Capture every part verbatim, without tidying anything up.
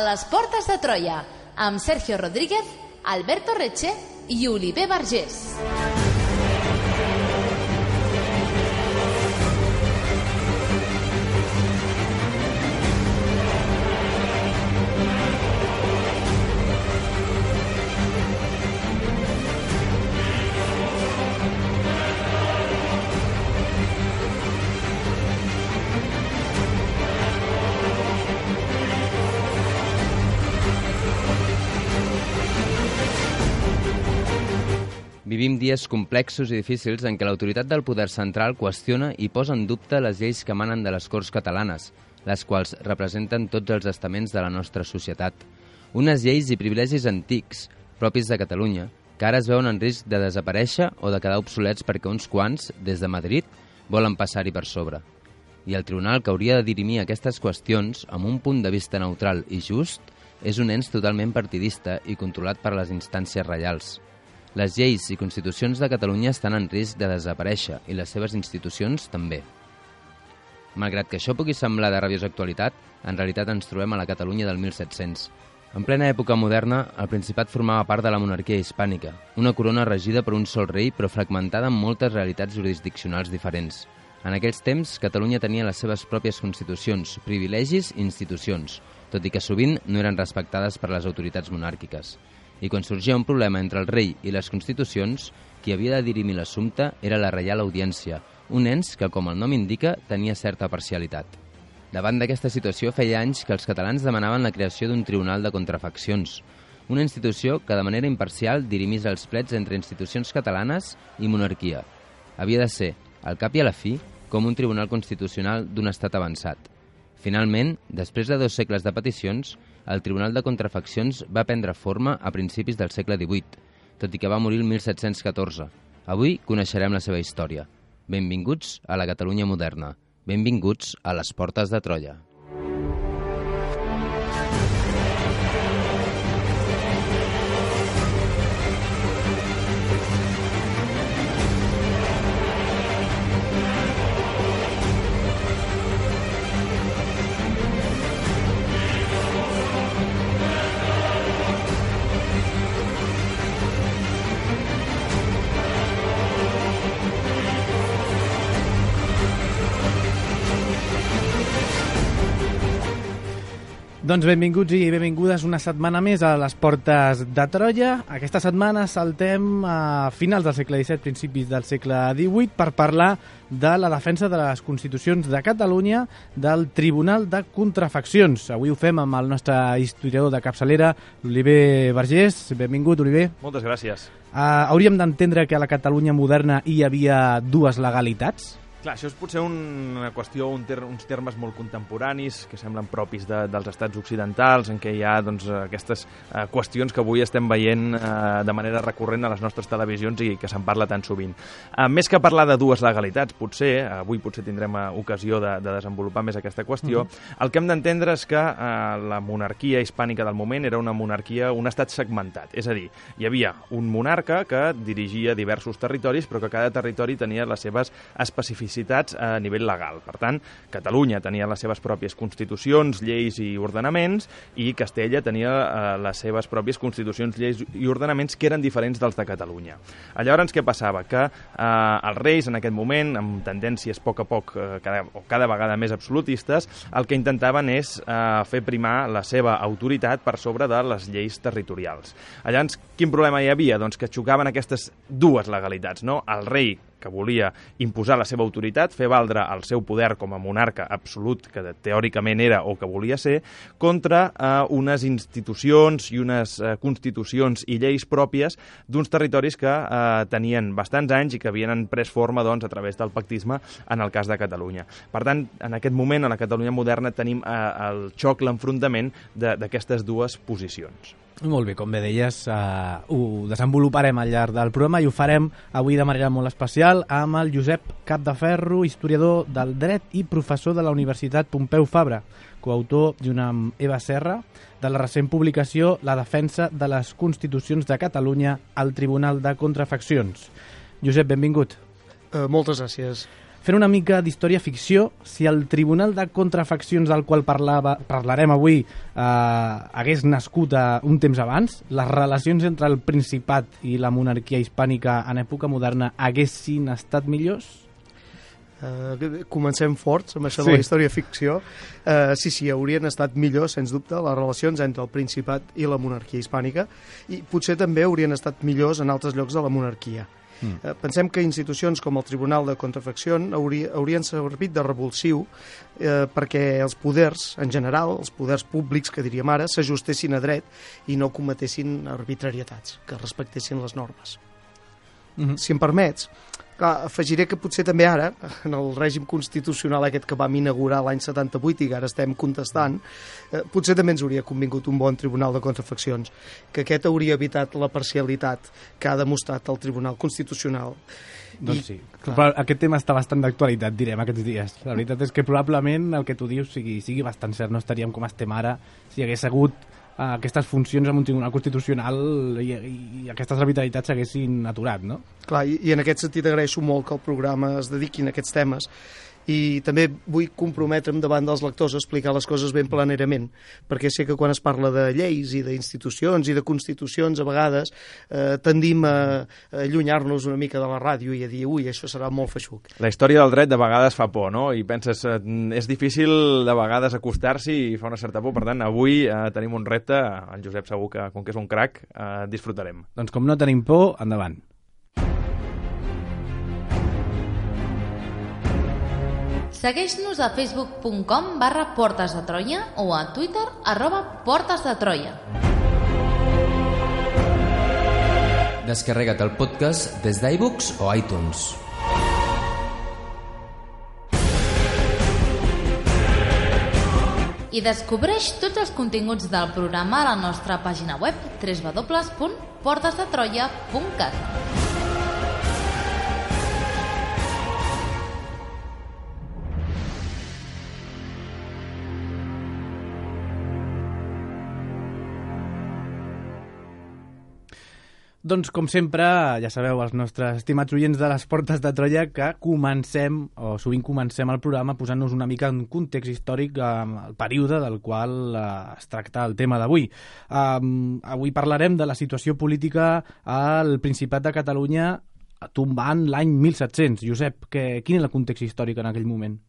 les portes de Troia, amb Sergio Rodríguez, Alberto Reche i Oliver Vergés. Vivim dies complexos i difícils en què l'autoritat del poder central qüestiona i posa en dubte les lleis que emanen de les Corts catalanes, les quals representen tots els estaments de la nostra societat. Unes lleis i privilegis antics, propis de Catalunya, que ara es veuen en risc de desaparèixer o de quedar obsolets perquè uns quants, des de Madrid, volen passar-hi per sobre. I el tribunal que hauria de dirimir aquestes qüestions, amb un punt de vista neutral i just, és un ens totalment partidista i controlat per les instàncies reials. Les lleis i constitucions de Catalunya estan en risc de desaparèixer i les seves institucions també. Malgrat que això pugui semblar de rabiosa actualitat, en realitat ens trobem a la Catalunya del mil set-cents. En plena època moderna, el Principat formava part de la monarquia hispànica, una corona regida per un sol rei però fragmentada en moltes realitats jurisdiccionals diferents. En aquells temps, Catalunya tenia les seves pròpies constitucions, privilegis i institucions, tot i que sovint no eren respectades per les autoritats monàrquiques. I quan sorgia un problema entre el rei i les constitucions, qui havia de dirimir l'assumpte era la Reial Audiència, un ens que, com el nom indica, tenia certa parcialitat. Davant d'aquesta situació, feia anys que els catalans demanaven la creació d'un tribunal de contrafaccions, una institució que de manera imparcial dirimís els plets entre institucions catalanes i monarquia. Havia de ser, al cap i a la fi, com un tribunal constitucional d'un estat avançat. Finalment, després de dos segles de peticions, el Tribunal de Contrafaccions va prendre forma a principis del segle divuit, tot i que va morir el mil set-cents catorze. Avui coneixerem la seva història. Benvinguts a la Catalunya moderna. Benvinguts a les portes de Troia. Doncs benvinguts i benvingudes una setmana més a les portes de Troia. Aquesta setmana saltem a finals del segle disset, principis del segle divuit, per parlar de la defensa de les constitucions de Catalunya del Tribunal de Contrafaccions. Avui ho fem amb el nostre historiador de capçalera, l'Oliver Vergés. Benvingut, Oliver. Moltes gràcies. Uh, hauríem d'entendre que a la Catalunya moderna hi havia dues legalitats? Clar, això és potser una qüestió, un ter uns termes molt contemporanis que semblen propis de, dels estats occidentals, en què hi ha doncs, aquestes eh, qüestions que avui estem veient eh, de manera recurrent a les nostres televisions i que se'n parla tan sovint. Eh, més que parlar de dues legalitats, potser, avui potser tindrem eh, ocasió de, de desenvolupar més aquesta qüestió, mm-hmm. el que hem d'entendre és que eh, la monarquia hispànica del moment era una monarquia, un estat segmentat, és a dir, hi havia un monarca que dirigia diversos territoris, però que cada territori tenia les seves especificitats a nivell legal. Per tant, Catalunya tenia les seves pròpies constitucions, lleis i ordenaments, i Castella tenia eh, les seves pròpies constitucions, lleis i ordenaments que eren diferents dels de Catalunya. Llavors, què passava? Que eh, els reis, en aquest moment, amb tendències a poc a poc, eh, cada, o cada vegada més absolutistes, el que intentaven és eh, fer primar la seva autoritat per sobre de les lleis territorials. Llavors, quin problema hi havia? Doncs que xocaven aquestes dues legalitats, no? El rei, que volia imposar la seva autoritat, fer valdre el seu poder com a monarca absolut, que teòricament era o que volia ser, contra eh, unes institucions i unes eh, constitucions i lleis pròpies d'uns territoris que eh, tenien bastants anys i que havien pres forma doncs, a través del pactisme en el cas de Catalunya. Per tant, en aquest moment, a la Catalunya moderna, tenim eh, el xoc, l'enfrontament d'aquestes dues posicions. Molt bé, com bé deies, uh, ho desenvoluparem al llarg del programa i ho farem avui de manera molt especial amb el Josep Capdeferro, historiador del dret i professor de la Universitat Pompeu Fabra, coautor junt amb Eva Serra de la recent publicació La defensa de les Constitucions de Catalunya al Tribunal de Contrafaccions. Josep, benvingut. Uh, moltes gràcies. Fent una mica d'història ficció, si el Tribunal de Contrafaccions del qual parlava, parlarem avui eh, hagués nascut a un temps abans, les relacions entre el Principat i la monarquia hispànica en època moderna haguessin estat millors? Uh, comencem forts amb això sí. de la història ficció. Uh, sí, sí, haurien estat millors, sens dubte, les relacions entre el Principat i la monarquia hispànica, i potser també haurien estat millors en altres llocs de la monarquia. Mm. Uh, pensem que institucions com el Tribunal de Contrafacció hauria, haurien servit de revulsiu eh, perquè els poders, en general, els poders públics, que diríem ara, s'ajustessin a dret i no cometessin arbitrarietats, que respectessin les normes. Mm-hmm. Si em permets, clar, afegiré que potser també ara, en el règim constitucional aquest que vam inaugurar l'any setanta-vuit i que ara estem contestant, eh, potser també ens hauria convingut un bon Tribunal de Contrafaccions, que aquest hauria evitat la parcialitat que ha demostrat el Tribunal Constitucional. Doncs sí, clar. Aquest tema està bastant d'actualitat, direm, aquests dies. La veritat és que probablement el que tu dius sigui, sigui bastant cert, no estaríem com estem ara si hagués hagut uh, aquestes funcions amb un Tribunal Constitucional i, i, i aquestes arbitrarietats s'haguessin aturat, no? Clar, i, i en aquest sentit agraeixo molt que el programa es dediquin a aquests temes, i també vull comprometre'm davant dels lectors a explicar les coses ben planerament, perquè sé que quan es parla de lleis i d'institucions i de constitucions, a vegades eh, tendim a, a allunyar-nos una mica de la ràdio i a dir, ui, això serà molt feixuc. La història del dret de vegades fa por, no? I penses, eh, és difícil de vegades acostar-s'hi i fa una certa por, per tant, avui eh, tenim un repte, el Josep segur que, com que és un crac, eh, disfrutarem. Doncs com no tenim por, endavant. Segueix-nos a facebook punt com barra Portes de Troia o a Twitter arroba Portes de Troia. Descarrega't el podcast des d'iBooks o iTunes. I descobreix tots els continguts del programa a la nostra pàgina web w w w punt portes de troia punt cat. Doncs, com sempre, ja sabeu, els nostres estimats oients de les Portes de Troia, que comencem, o sovint comencem el programa posant-nos una mica en context històric amb el període del qual eh, es tracta el tema d'avui. Um, avui parlarem de la situació política al Principat de Catalunya tombant l'any mil set-cents. Josep, que, quin és el context històric en aquell moment?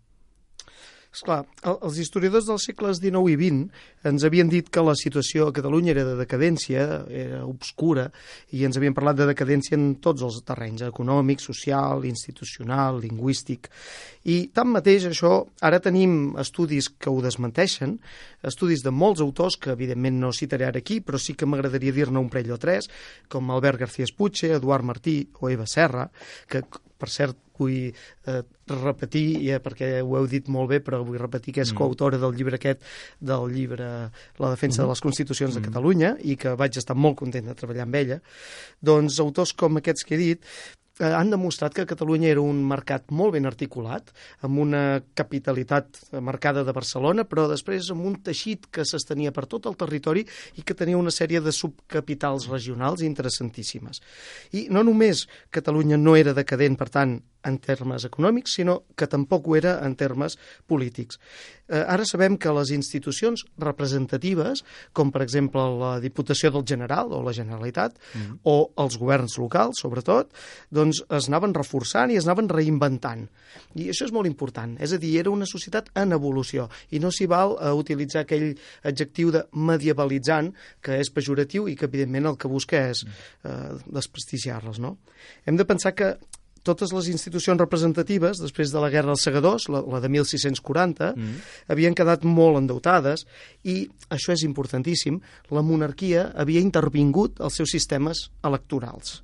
Esclar, els historiadors dels segles dinou i vint ens havien dit que la situació a Catalunya era de decadència, era obscura, i ens havien parlat de decadència en tots els terrenys, econòmic, social, institucional, lingüístic. I tanmateix això, ara tenim estudis que ho desmenteixen, estudis de molts autors que evidentment no citaré ara aquí, però sí que m'agradaria dir-ne un parell o tres, com Albert García Espuche, Eduard Martí o Eva Serra, que, per cert, vull eh, repetir, ja, perquè ho heu dit molt bé, però vull repetir que és mm. coautora del llibre aquest, del llibre La defensa mm. de les Constitucions mm. de Catalunya, i que vaig estar molt content de treballar amb ella. Doncs autors com aquests que he dit eh, han demostrat que Catalunya era un mercat molt ben articulat, amb una capitalitat marcada de Barcelona, però després amb un teixit que s'estenia per tot el territori i que tenia una sèrie de subcapitals regionals interessantíssimes. I no només Catalunya no era decadent, per tant, en termes econòmics, sinó que tampoc ho era en termes polítics. Eh, ara sabem que les institucions representatives, com per exemple la Diputació del General o la Generalitat, mm. o els governs locals, sobretot, doncs es anaven reforçant i es anaven reinventant. I això és molt important. És a dir, era una societat en evolució i no s'hi val a utilitzar aquell adjectiu de medievalitzant, que és pejoratiu i que evidentment el que busca és eh, desprestigiar-les, no? Hem de pensar que totes les institucions representatives, després de la Guerra dels Segadors, la, la de mil sis-cents quaranta, mm. havien quedat molt endeutades i, això és importantíssim, la monarquia havia intervingut als seus sistemes electorals.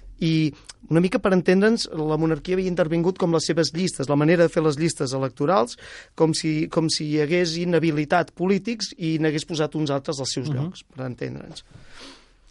I una mica per entendre'ns, la monarquia havia intervingut com les seves llistes, la manera de fer les llistes electorals, com si, com si hi hagués inhabilitat polítics i n'hagués posat uns altres als seus uh-huh. llocs, per entendre'ns.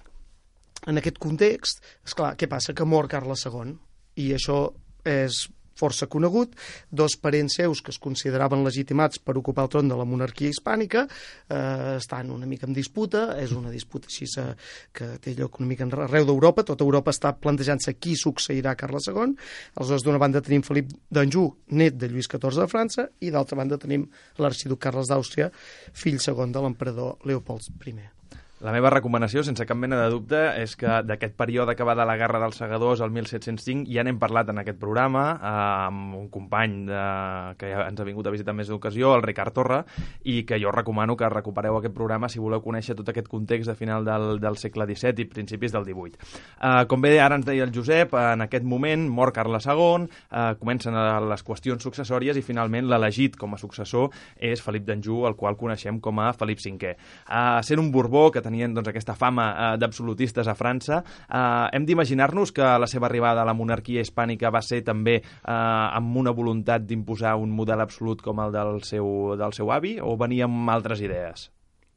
En aquest context, esclar, què passa? Que mor Carles segon. I això és força conegut, dos parents seus que es consideraven legitimats per ocupar el tron de la monarquia hispànica eh, estan una mica en disputa, és una disputa així eh, que té lloc una mica arreu d'Europa, tota Europa està plantejant-se qui succeirà Carles segon. Aleshores, d'una banda tenim Felip d'Anjou, net de Lluís catorze de França, i d'altra banda tenim l'arxiduc Carles d'Àustria, fill segon de l'emperador Leopold primer. La meva recomanació, sense cap mena de dubte, és que d'aquest període que va de la Guerra dels Segadors al mil set-cents cinc ja n'hem parlat en aquest programa eh, amb un company de, que ja ens ha vingut a visitar més d'ocasió, el Ricard Torra, i que jo recomano que recupereu aquest programa si voleu conèixer tot aquest context de final del, del segle disset i principis del divuit. Eh, com bé ara ens deia el Josep, en aquest moment mor Carles segon, eh, comencen les qüestions successòries i finalment l'elegit com a successor és Felip d'Anjou, el qual coneixem com a Felip cinquè. Eh, sent un Borbó que tenien doncs, aquesta fama eh, d'absolutistes a França. Eh, hem d'imaginar-nos que la seva arribada a la monarquia hispànica va ser també eh, amb una voluntat d'imposar un model absolut com el del seu, del seu avi, o venia amb altres idees?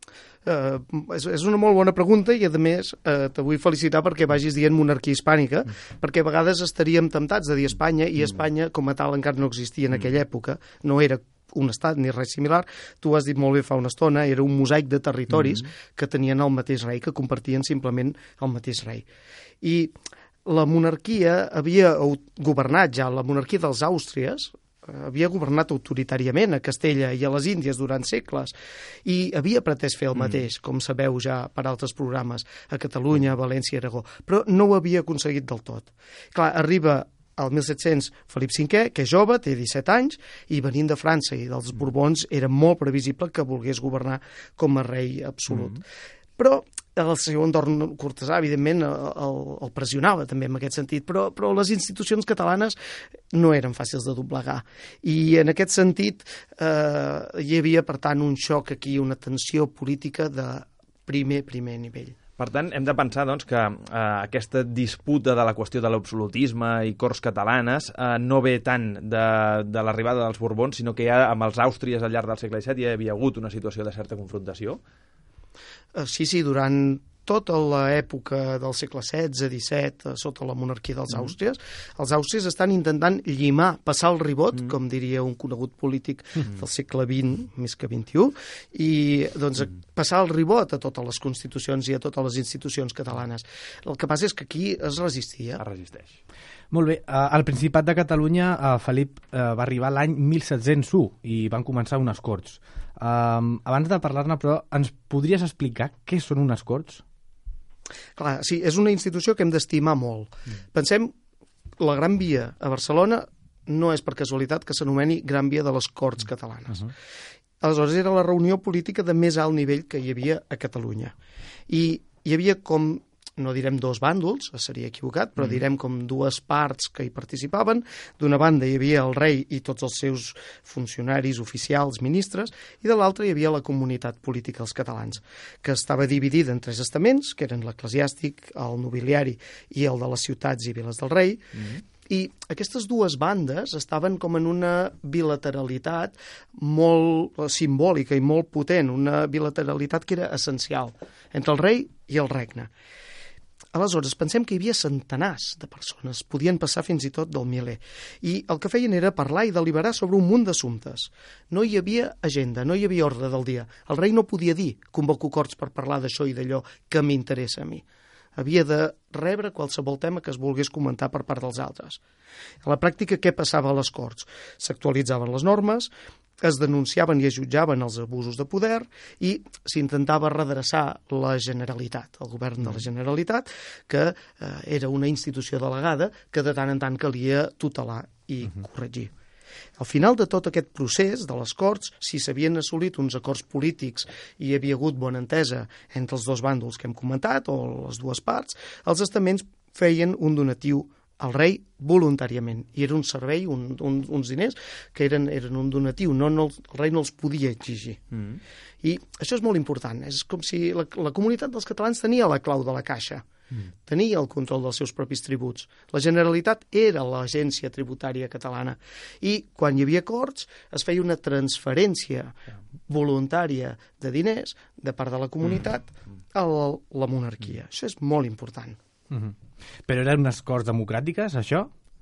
Uh, és, és una molt bona pregunta i, a més, uh, te vull felicitar perquè vagis dient monarquia hispànica, mm. perquè a vegades estaríem temptats de dir Espanya, i Espanya com a tal encara no existia en aquella època, no era un estat ni res similar. Tu has dit molt bé fa una estona, era un mosaic de territoris mm-hmm. que tenien el mateix rei, que compartien simplement el mateix rei. I la monarquia havia governat ja, la monarquia dels Àustries havia governat autoritàriament a Castella i a les Índies durant segles i havia pretès fer el mateix, mm. com sabeu ja per altres programes, a Catalunya, a València i Aragó, però no ho havia aconseguit del tot. Clar, arriba al mil set-cents Felip cinquè, que és jove, té disset anys, i venint de França i dels Borbons era molt previsible que volgués governar com a rei absolut. Mm. Però el seu entorn cortesà, evidentment, el, el pressionava també en aquest sentit, però, però les institucions catalanes no eren fàcils de doblegar. I en aquest sentit eh, hi havia, per tant, un xoc aquí, una tensió política de primer, primer nivell. Per tant, hem de pensar doncs, que eh, aquesta disputa de la qüestió de l'absolutisme i corts catalanes eh, no ve tant de, de l'arribada dels Borbons, sinó que ja amb els Àustries al llarg del segle disset ja hi havia hagut una situació de certa confrontació? Uh, sí, sí, durant tota l'època del segle setze disset, sota la monarquia dels mm. Àustries, els Àustries estan intentant llimar, passar el ribot, mm. com diria un conegut polític mm. del segle vint, més que vint-i-u, i doncs, mm. passar el ribot a totes les constitucions i a totes les institucions catalanes. El que passa és que aquí es resistia. Es resisteix. Molt bé. Al Principat de Catalunya, Felip va arribar l'any mil set-cents u i van començar unes corts. Um, abans de parlar-ne, però, ens podries explicar què són unes corts? Clar, sí, és una institució que hem d'estimar molt. Mm. Pensem, la Gran Via a Barcelona no és per casualitat que s'anomeni Gran Via de les Corts Catalanes. Uh-huh. Aleshores, era la reunió política de més alt nivell que hi havia a Catalunya. I hi havia com, no direm dos bàndols, seria equivocat, però mm. direm com dues parts que hi participaven. D'una banda hi havia el rei i tots els seus funcionaris, oficials, ministres, i de l'altra hi havia la comunitat política, els catalans, que estava dividida en tres estaments, que eren l'eclesiàstic, el nobiliari i el de les ciutats i viles del rei, mm. I aquestes dues bandes estaven com en una bilateralitat molt simbòlica i molt potent, una bilateralitat que era essencial entre el rei i el regne. Aleshores, pensem que hi havia centenars de persones, podien passar fins i tot del miler, i el que feien era parlar i deliberar sobre un munt d'assumptes. No hi havia agenda, no hi havia ordre del dia. El rei no podia dir, convoco corts per parlar d'això i d'allò que m'interessa a mi. Havia de rebre qualsevol tema que es volgués comentar per part dels altres. A la pràctica, què passava a les Corts? S'actualitzaven les normes, es denunciaven i es jutjaven els abusos de poder i s'intentava redreçar la Generalitat, el govern de la Generalitat, que eh, era una institució delegada que de tant en tant calia tutelar i corregir. Al final de tot aquest procés de les Corts, si s'havien assolit uns acords polítics i hi havia hagut bona entesa entre els dos bàndols que hem comentat, o les dues parts, els estaments feien un donatiu al rei voluntàriament. I era un servei, un, un, uns diners, que eren, eren un donatiu. No, no, el rei no els podia exigir. Mm. I això és molt important. És com si la, la comunitat dels catalans tenia la clau de la caixa. Mm. Tenia el control dels seus propis tributs. La Generalitat era l'agència tributària catalana. I quan hi havia acords es feia una transferència voluntària de diners de part de la comunitat mm. a la, la monarquia. Mm. Això és molt important. Mm-hmm. Però eren unes corts democràtiques, això?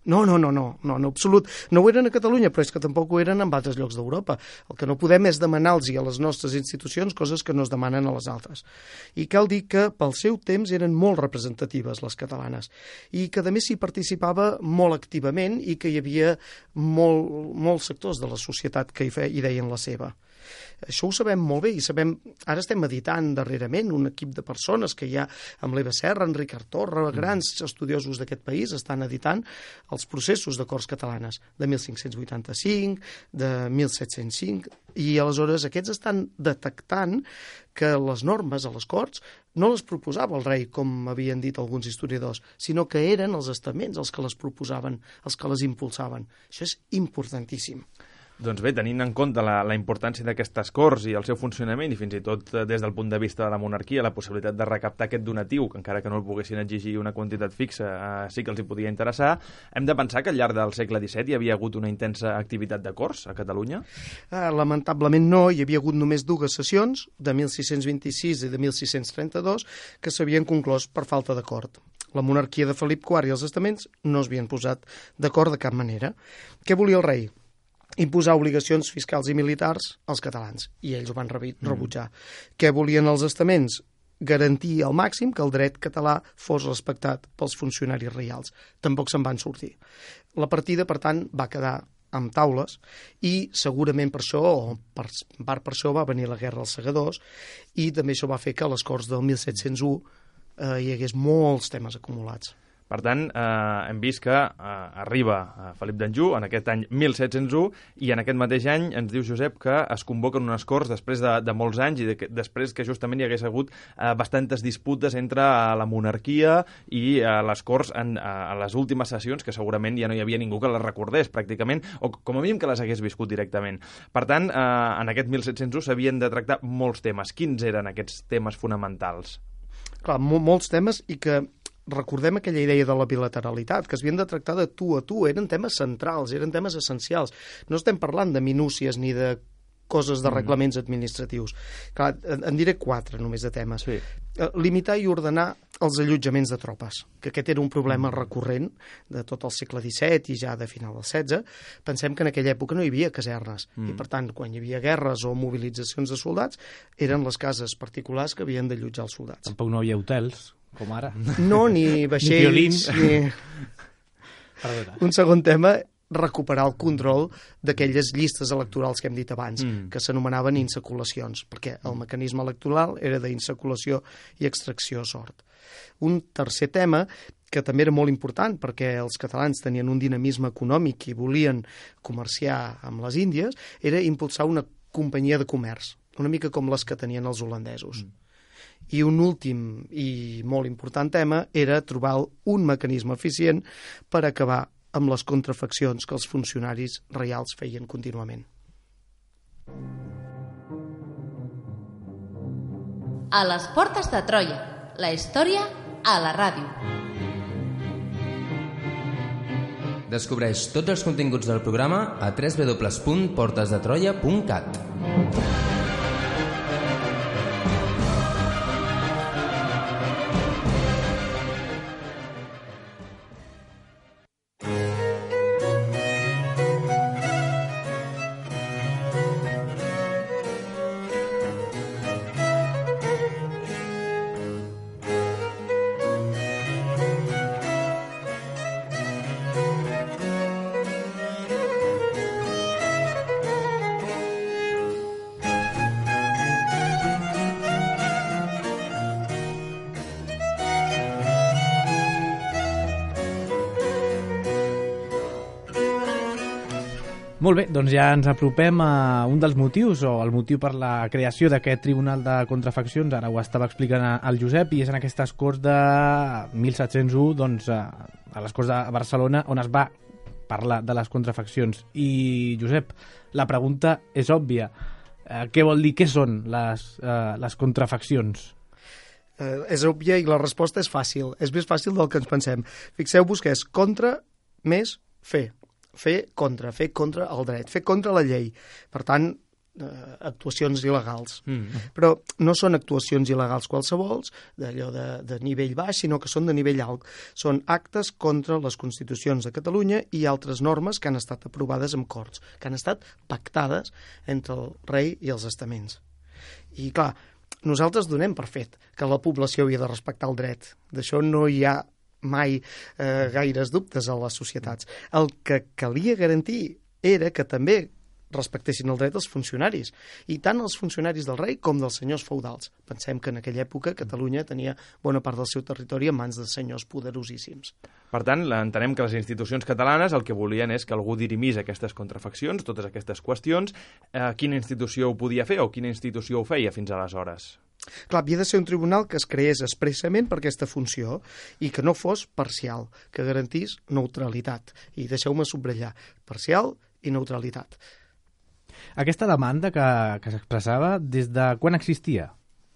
No, no, no, no, no, en absolut. No ho eren a Catalunya, però és que tampoc ho eren en altres llocs d'Europa. El que no podem és demanar-los a les nostres institucions coses que no es demanen a les altres. I cal dir que pel seu temps eren molt representatives les catalanes i que a més s'hi participava molt activament i que hi havia molt, molts sectors de la societat que hi, fe, hi deien la seva. Això ho sabem molt bé i sabem, ara estem editant darrerament un equip de persones que hi ha amb l'Eva Serra, Enric Artorra, grans estudiosos d'aquest país estan editant els processos de Corts Catalanes de mil cinc-cents vuitanta-cinc, de mil set-cents cinc, i aleshores aquests estan detectant que les normes a les Corts no les proposava el rei, com havien dit alguns historiadors, sinó que eren els estaments els que les proposaven, els que les impulsaven. Això és importantíssim. Doncs bé, tenint en compte la, la importància d'aquestes Corts i el seu funcionament i fins i tot des del punt de vista de la monarquia, la possibilitat de recaptar aquest donatiu, que encara que no el poguessin exigir una quantitat fixa, eh, sí que els hi podia interessar, hem de pensar que al llarg del segle disset hi havia hagut una intensa activitat de Corts a Catalunya? Eh, lamentablement no, hi havia hagut només dues sessions, de mil sis-cents vint-i-sis i de mil sis-cents trenta-dos, que s'havien conclòs per falta d'acord. La monarquia de Felip quart i els estaments no es havien posat d'acord de cap manera. Què volia el rei? Imposar obligacions fiscals i militars als catalans, i ells ho van rebutjar. Mm. Què volien els estaments? Garantir al màxim que el dret català fos respectat pels funcionaris reials. Tampoc se'n van sortir. La partida, per tant, va quedar amb taules i segurament per això, o per part per això, va venir la Guerra dels Segadors i també això va fer que a les Corts del mil set-cents u eh, hi hagués molts temes acumulats. Per tant, eh, hem vist que eh, arriba eh, Felip d'Anjou en aquest any mil set-cents u i en aquest mateix any ens diu Josep que es convoquen unes Corts després de, de molts anys i de que, després que justament hi hagués hagut eh, bastantes disputes entre eh, la monarquia i eh, les Corts en eh, a les últimes sessions, que segurament ja no hi havia ningú que les recordés pràcticament, o com a mínim que les hagués viscut directament. Per tant, eh, en aquest mil set-cents u s'havien de tractar molts temes. Quins eren aquests temes fonamentals? Clar, mo molts temes i que recordem aquella idea de la bilateralitat, que es havien de tractar de tu a tu, eren temes centrals, eren temes essencials. No estem parlant de minúcies ni de coses de reglaments administratius. Clar, en diré quatre només de temes. Sí. Limitar i ordenar els allotjaments de tropes, que aquest era un problema recurrent de tot el segle disset i ja de final del setze. Pensem que en aquella època no hi havia casernes mm. i, per tant, quan hi havia guerres o mobilitzacions de soldats, eren les cases particulars que havien d'allotjar els soldats. Tampoc no hi havia hotels, com ara. No, ni vaixells, ni... Perdona. Un segon tema, recuperar el control d'aquelles llistes electorals que hem dit abans, mm. que s'anomenaven insaculacions, perquè el mecanisme electoral era d'insaculació i extracció a sort. Un tercer tema, que també era molt important perquè els catalans tenien un dinamisme econòmic i volien comerciar amb les Índies, era impulsar una companyia de comerç, una mica com les que tenien els holandesos. Mm. I un últim i molt important tema era trobar un mecanisme eficient per acabar amb les contrafaccions que els funcionaris reials feien contínuament. A les portes de Troia, la història a la ràdio. Descobreix tots els continguts del programa a w w w punt portes de troia punt cat. Molt bé, doncs ja ens apropem a un dels motius, o el motiu per la creació d'aquest Tribunal de Contrafaccions, ara ho estava explicant el Josep, i és en aquestes Corts de mil set-cents u, doncs, a les Corts de Barcelona, on es va parlar de les contrafaccions. I, Josep, la pregunta és òbvia. Eh, què vol dir? Què són les, eh, les contrafaccions? Eh, és òbvia i la resposta és fàcil. És més fàcil del que ens pensem. Fixeu-vos que és contra més fer. Fer contra, fer contra el dret, fer contra la llei. Per tant, actuacions il·legals. Mm. Però no són actuacions il·legals qualsevols, d'allò de, de nivell baix, sinó que són de nivell alt. Són actes contra les constitucions de Catalunya i altres normes que han estat aprovades en corts, que han estat pactades entre el rei i els estaments. I, clar, nosaltres donem per fet que la població havia de respectar el dret. D'això no hi ha mai eh, gaires dubtes a les societats. El que calia garantir era que també respectessin el dret als funcionaris, i tant els funcionaris del rei com dels senyors feudals. Pensem que en aquella època Catalunya tenia bona part del seu territori en mans de senyors poderosíssims. Per tant, entenem que les institucions catalanes el que volien és que algú dirimís aquestes contrafaccions, totes aquestes qüestions. Eh, quina institució ho podia fer o quina institució ho feia fins aleshores? Clar, havia de ser un tribunal que es creés expressament per aquesta funció i que no fos parcial, que garantís neutralitat. I deixeu-me subratllar, parcial i neutralitat. Aquesta demanda que, que s'expressava, des de quan existia?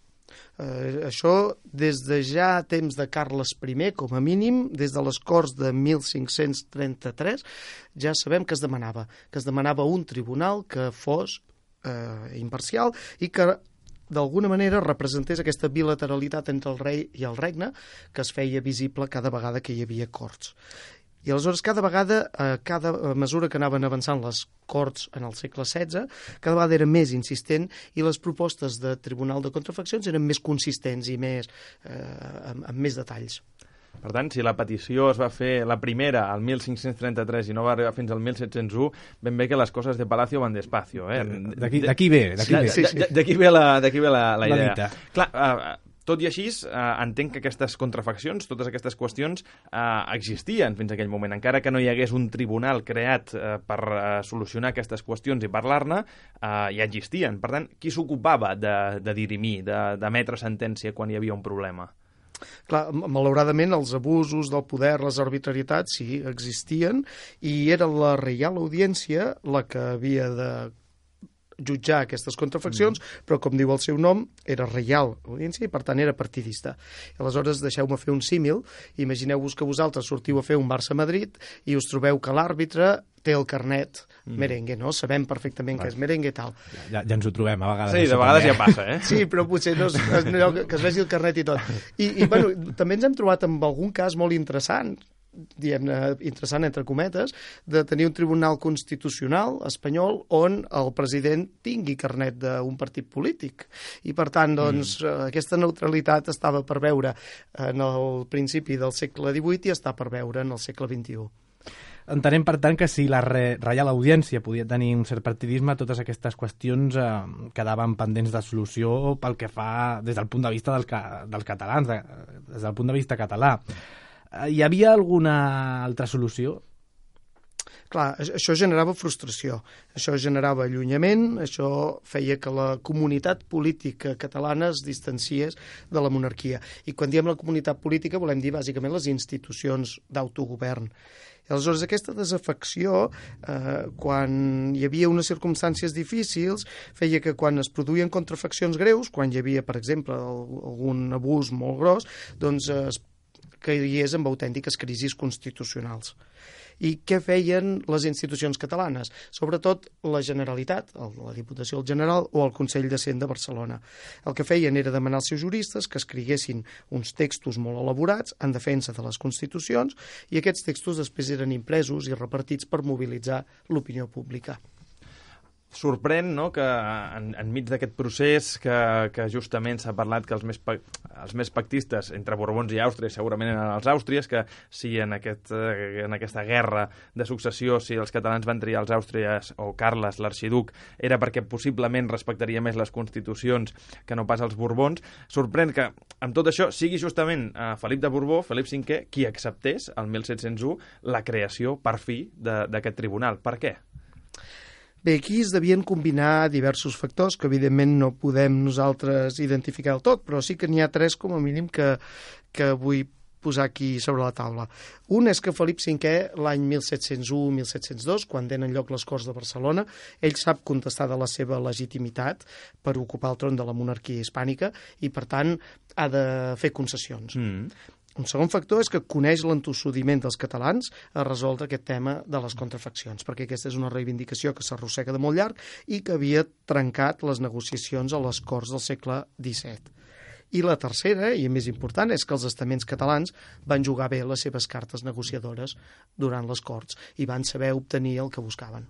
Eh, això des de ja temps de Carles I, com a mínim, des de les Corts de mil cinc-cents trenta-tres, ja sabem que es demanava, que es demanava un tribunal que fos eh, imparcial i que d'alguna manera representés aquesta bilateralitat entre el rei i el regne que es feia visible cada vegada que hi havia corts. I aleshores, cada vegada, a cada mesura que anaven avançant les corts en el segle setze, cada vegada era més insistent i les propostes de Tribunal de Contrafaccions eren més consistents i més, eh, amb, amb més detalls. Per tant, si la petició es va fer la primera al mil cinc-cents trenta-tres i no va arribar fins al mil set-cents u, ben bé que les coses de Palacio van despacio. Eh? D'aquí ve, d'aquí ve. Sí, sí. D'aquí ve la, d'aquí ve la, la idea. La Clar, uh, tot i així, eh, entenc que aquestes contrafaccions, totes aquestes qüestions, eh, existien fins a aquell moment. Encara que no hi hagués un tribunal creat eh, per eh, solucionar aquestes qüestions i parlar-ne, eh, ja existien. Per tant, qui s'ocupava de, de dirimir, d'emetre sentència quan hi havia un problema? Clar, malauradament els abusos del poder, les arbitrarietats, sí, existien, i era la Reial Audiència la que havia de jutjar aquestes contrafaccions, mm. però com diu el seu nom, era reial audiència i per tant era partidista. I aleshores deixeu-me fer un símil, imagineu-vos que vosaltres sortiu a fer un Barça-Madrid i us trobeu que l'àrbitre té el carnet mm. merengue, no? Sabem perfectament que és merengue i tal. Ja, ja ens ho trobem a vegades. Sí, de vegades ja passa, eh? Sí, però potser no, no, que es vegi el carnet i tot. I, i bueno, també ens hem trobat amb algun cas molt interessant, diguem-ne, interessant entre cometes, de tenir un tribunal constitucional espanyol on el president tingui carnet d'un partit polític. I per tant, doncs, mm. aquesta neutralitat estava per veure en el principi del segle divuit i està per veure en el segle vint-i-u. Entenem, per tant, que si la Re Reial Audiència podia tenir un cert partidisme, totes aquestes qüestions eh, quedaven pendents de solució pel que fa des del punt de vista dels, ca dels catalans, de, des del punt de vista català. Hi havia alguna altra solució? Clar, això generava frustració, això generava allunyament, això feia que la comunitat política catalana es distanciés de la monarquia. I quan diem la comunitat política volem dir bàsicament les institucions d'autogovern. I aleshores aquesta desafecció, eh, quan hi havia unes circumstàncies difícils, feia que quan es produïen contrafaccions greus, quan hi havia, per exemple, algun abús molt gros, doncs es caigués amb autèntiques crisis constitucionals. I què feien les institucions catalanes? Sobretot la Generalitat, la Diputació del General o el Consell de Cent de Barcelona. El que feien era demanar als seus juristes que escriguessin uns textos molt elaborats en defensa de les Constitucions i aquests textos després eren impresos i repartits per mobilitzar l'opinió pública. Sorprèn, no?, que en, enmig d'aquest procés que, que justament s'ha parlat que els més, els més pactistes entre Borbons i Àustria segurament eren els àustries, que si en, aquest, en aquesta guerra de successió, si els catalans van triar els àustries o Carles, l'arxiduc, era perquè possiblement respectaria més les constitucions que no pas els Borbons. Sorprèn que amb tot això sigui justament eh, Felip de Borbó, Felip cinquè, qui acceptés el mil set-cents u la creació per fi d'aquest tribunal. Per què? Bé, aquí es devien combinar diversos factors que evidentment no podem nosaltres identificar del tot, però sí que n'hi ha tres com a mínim que, que vull posar aquí sobre la taula. Un és que Felip cinquè, l'any mil set-cents u - mil set-cents dos, quan tenen lloc les Corts de Barcelona, ell sap contestar de la seva legitimitat per ocupar el tron de la monarquia hispànica i, per tant, ha de fer concessions. Mm. Un segon factor és que coneix l'entossudiment dels catalans a resoldre aquest tema de les contrafaccions, perquè aquesta és una reivindicació que s'arrossega de molt llarg i que havia trencat les negociacions a les Corts del segle disset. I la tercera, i més important, és que els estaments catalans van jugar bé les seves cartes negociadores durant les Corts i van saber obtenir el que buscaven.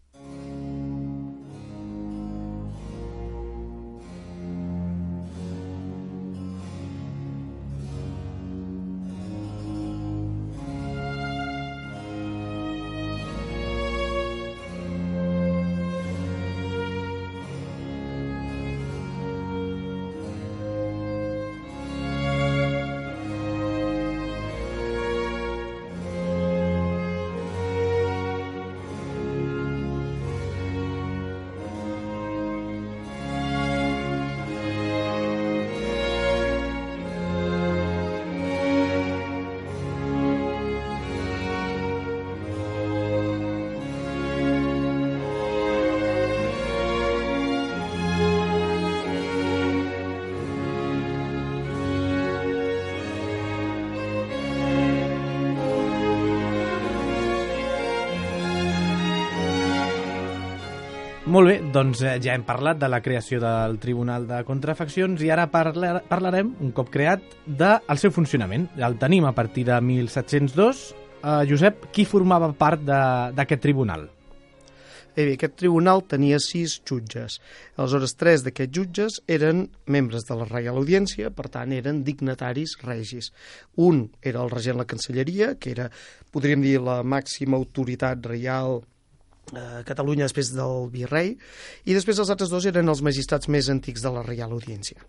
Molt bé, doncs ja hem parlat de la creació del Tribunal de Contrafaccions i ara parlar, parlarem, un cop creat, del seu funcionament. El tenim a partir de mil set-cents dos. Uh, Josep, qui formava part d'aquest tribunal? Bé, bé, aquest tribunal tenia sis jutges. Aleshores, tres d'aquests jutges eren membres de la Reial Audiència, per tant, eren dignataris regis. Un era el regent de la Cancelleria, que era, podríem dir, la màxima autoritat reial a Catalunya després del virrei, i després els altres dos eren els magistrats més antics de la Reial Audiència.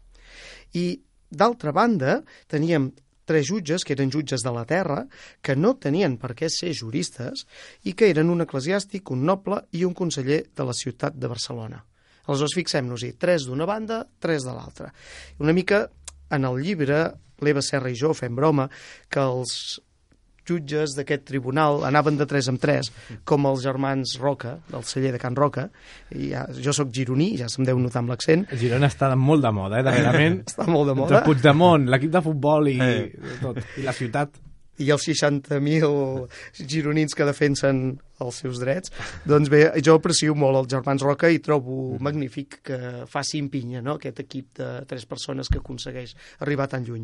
I, d'altra banda, teníem tres jutges, que eren jutges de la terra, que no tenien per què ser juristes i que eren un eclesiàstic, un noble i un conseller de la ciutat de Barcelona. Aleshores, fixem-nos-hi, tres d'una banda, tres de l'altra. Una mica, en el llibre, l'Eva Serra i jo fem broma que els jutges d'aquest tribunal anaven de tres en tres, com els germans Roca, del celler de Can Roca. I ja, jo sóc gironí, ja se'm deu notar amb l'accent. Girona està molt de moda, eh, darrerament. Està molt de moda. Entre Puigdemont, l'equip de futbol i, eh. tot, i la ciutat. I els seixanta mil gironins que defensen els seus drets. Doncs bé, jo aprecio molt els germans Roca i trobo magnífic que facin pinya, no?, aquest equip de tres persones que aconsegueix arribar tan lluny.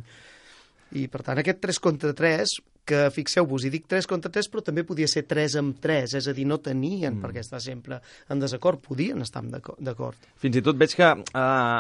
I, per tant, aquest tres contra tres, que fixeu-vos, i dic tres contra tres, però també podia ser tres amb tres, és a dir, no tenien mm. per què estar sempre en desacord, podien estar d'acord. Fins i tot veig que eh,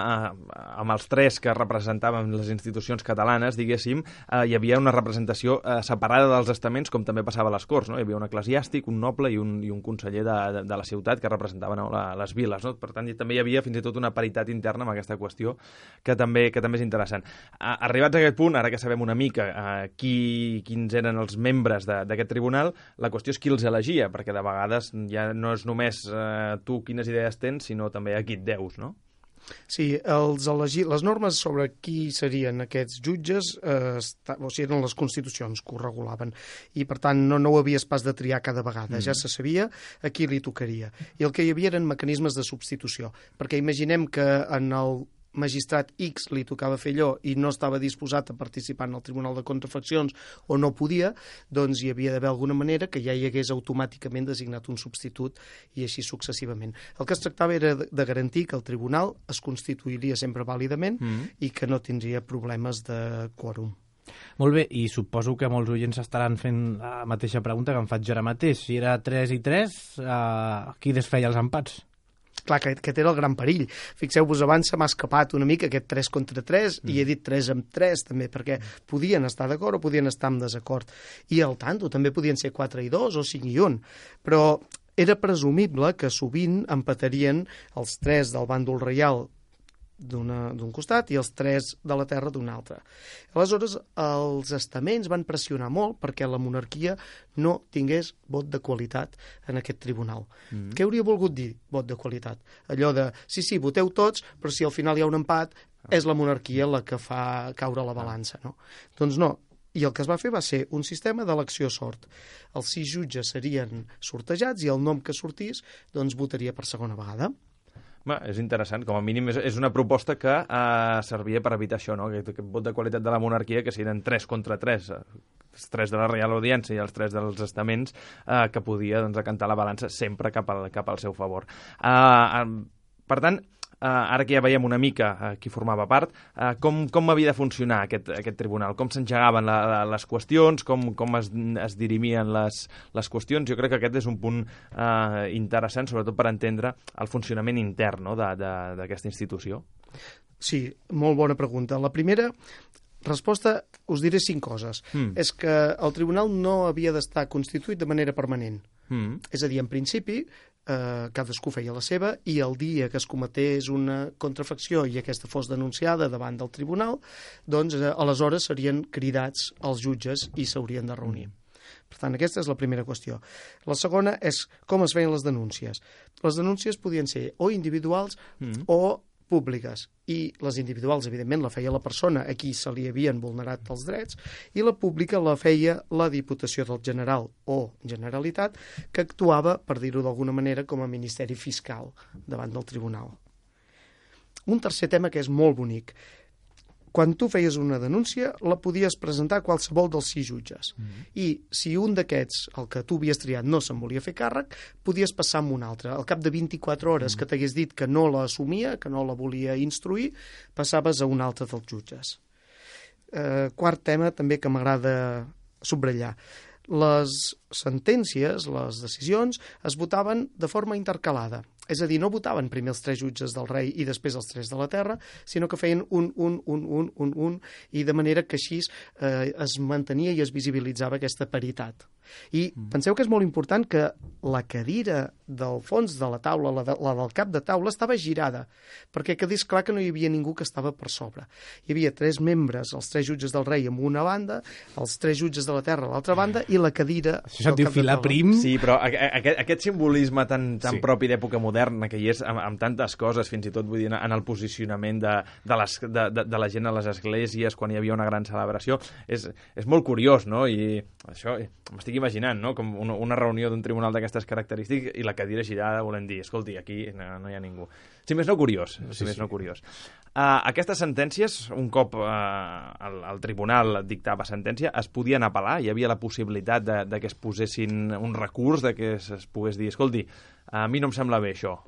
amb els tres que representaven les institucions catalanes, diguéssim, eh, hi havia una representació eh, separada dels estaments, com també passava a les Corts, no? Hi havia un eclesiàstic, un noble i un, i un conseller de, de, de la ciutat que representaven no, la, les viles, no? Per tant, també hi havia fins i tot una paritat interna amb aquesta qüestió que també, que també és interessant. Eh, arribats a aquest punt, ara que sabem una mica eh, qui, quins eren els membres d'aquest tribunal, la qüestió és qui els elegia, perquè de vegades ja no és només eh, tu quines idees tens, sinó també a qui et deus, no? Sí, els elegir, les normes sobre qui serien aquests jutges eh, esta, o sigui, eren les constitucions que ho regulaven i per tant no, no ho havies pas de triar cada vegada, mm. ja se sabia a qui li tocaria. I el que hi havia eren mecanismes de substitució, perquè imaginem que en el magistrat X li tocava fer allò i no estava disposat a participar en el Tribunal de Contrafaccions o no podia, doncs hi havia d'haver alguna manera que ja hi hagués automàticament designat un substitut i així successivament. El que es tractava era de garantir que el tribunal es constituiria sempre vàlidament mm. i que no tindria problemes de quòrum. Molt bé, i suposo que molts oients estaran fent la mateixa pregunta que em faig ara mateix. Si era tres i tres, eh, qui desfeia els empats? Clar, que aquest era el gran perill. Fixeu-vos, abans se m'ha escapat una mica aquest tres contra tres mm. i he dit tres amb tres també, perquè podien estar d'acord o podien estar en desacord. I al tanto també podien ser quatre i dos o cinc i un. Però era presumible que sovint empatarien els tres del bàndol reial d'un costat i els tres de la terra d'un altre. Aleshores, els estaments van pressionar molt perquè la monarquia no tingués vot de qualitat en aquest tribunal. Mm. Què hauria volgut dir vot de qualitat? Allò de, sí, sí, voteu tots, però si al final hi ha un empat, ah. és la monarquia la que fa caure la balança, no? Doncs no. I el que es va fer va ser un sistema d'elecció sort. Els sis jutges serien sortejats i el nom que sortís doncs votaria per segona vegada. Va, és interessant, com a mínim és, és una proposta que eh, servia per evitar això, no? Aquest, aquest vot de qualitat de la monarquia, que siguin tres contra tres, els tres de la Reial Audiència i els tres dels estaments, eh, que podia doncs, acantar la balança sempre cap al, cap al seu favor. Eh, eh, per tant, Uh, ara que ja veiem una mica uh, qui formava part, uh, com, com havia de funcionar aquest, aquest tribunal? Com s'engegaven la, la, les qüestions? Com, com es, es dirimien les, les qüestions? Jo crec que aquest és un punt uh, interessant, sobretot per entendre el funcionament intern, no?, d'aquesta institució. Sí, molt bona pregunta. La primera resposta, us diré cinc coses. Mm. És que el tribunal no havia d'estar constituït de manera permanent. Mm. És a dir, en principi, eh, cadascú feia la seva, i el dia que es cometés una contrafacció i aquesta fos denunciada davant del tribunal, doncs eh, aleshores serien cridats els jutges i s'haurien de reunir. Per tant, aquesta és la primera qüestió. La segona és com es feien les denúncies. Les denúncies podien ser o individuals mm. o públiques, i les individuals, evidentment, la feia la persona a qui se li havien vulnerat els drets, i la pública la feia la Diputació del General o Generalitat, que actuava, per dir-ho d'alguna manera, com a ministeri fiscal davant del tribunal. Un tercer tema que és molt bonic. Quan tu feies una denúncia, la podies presentar a qualsevol dels sis jutges. Mm-hmm. I si un d'aquests, el que tu havies triat, no se'n volia fer càrrec, podies passar amb un altre. Al cap de vint-i-quatre hores mm-hmm. que t'hagués dit que no la assumia, que no la volia instruir, passaves a un altre dels jutges. Eh, quart tema també que m'agrada subratllar. Les sentències, les decisions, es votaven de forma intercalada. És a dir, no votaven primer els tres jutges del rei i després els tres de la terra, sinó que feien un, un, un, un, un, un, i de manera que així eh, es mantenia i es visibilitzava aquesta paritat. I mm. penseu que és molt important que la cadira del fons de la taula, la, de, la del cap de taula, estava girada, perquè quedés clar que no hi havia ningú que estava per sobre. Hi havia tres membres, els tres jutges del rei en una banda, els tres jutges de la terra a l'altra banda, i la cadira... Això se'n diu filar prim? Sí, però aquest, aquest simbolisme tan, tan sí. propi d'època moderna, que hi és amb, amb tantes coses, fins i tot vull dir, en el posicionament de, de, les, de, de, de la gent a les esglésies, quan hi havia una gran celebració, és, és molt curiós, no? I això, m'estic imaginant, no?, com una, una reunió d'un tribunal d'aquestes característiques i la cadira girada volem dir, escolti, aquí no, no hi ha ningú. Si més no curiós, si sí, més sí. no curiós. Uh, aquestes sentències, un cop uh, el, el tribunal dictava sentència, es podien apel·lar? Hi havia la possibilitat de, de que es posessin un recurs, de que es, es pogués dir, escolti, a mi no em sembla bé això.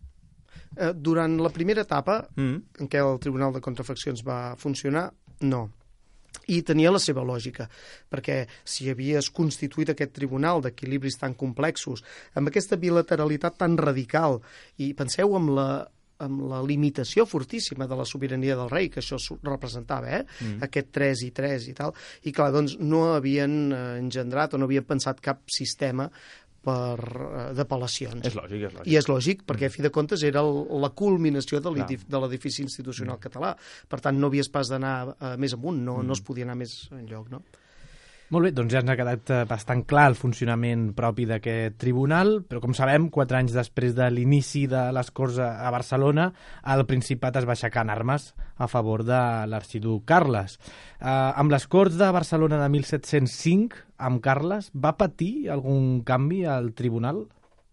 Uh, durant la primera etapa, mm. en què el Tribunal de Contrafaccions va funcionar, no. I tenia la seva lògica, perquè si havies constituït aquest tribunal d'equilibris tan complexos, amb aquesta bilateralitat tan radical, i penseu en la, amb la limitació fortíssima de la sobirania del rei, que això representava, eh? Mm. aquest tres i tres i tal, i clar, doncs no havien engendrat o no havien pensat cap sistema per d'apel·lacions. És lògic, és lògic. I és lògic, perquè a fi de comptes era el, la culminació de l'edifici institucional mm. català. Per tant, no havies pas d'anar uh, més amunt, no, mm. no es podia anar més enlloc, no? Molt bé, doncs ja ens ha quedat bastant clar el funcionament propi d'aquest tribunal, però com sabem, quatre anys després de l'inici de les Corts a Barcelona, el Principat es va aixecar en armes a favor de l'arxiduc Carles. Eh, amb les Corts de Barcelona de mil set-cents cinc, amb Carles, va patir algun canvi al tribunal?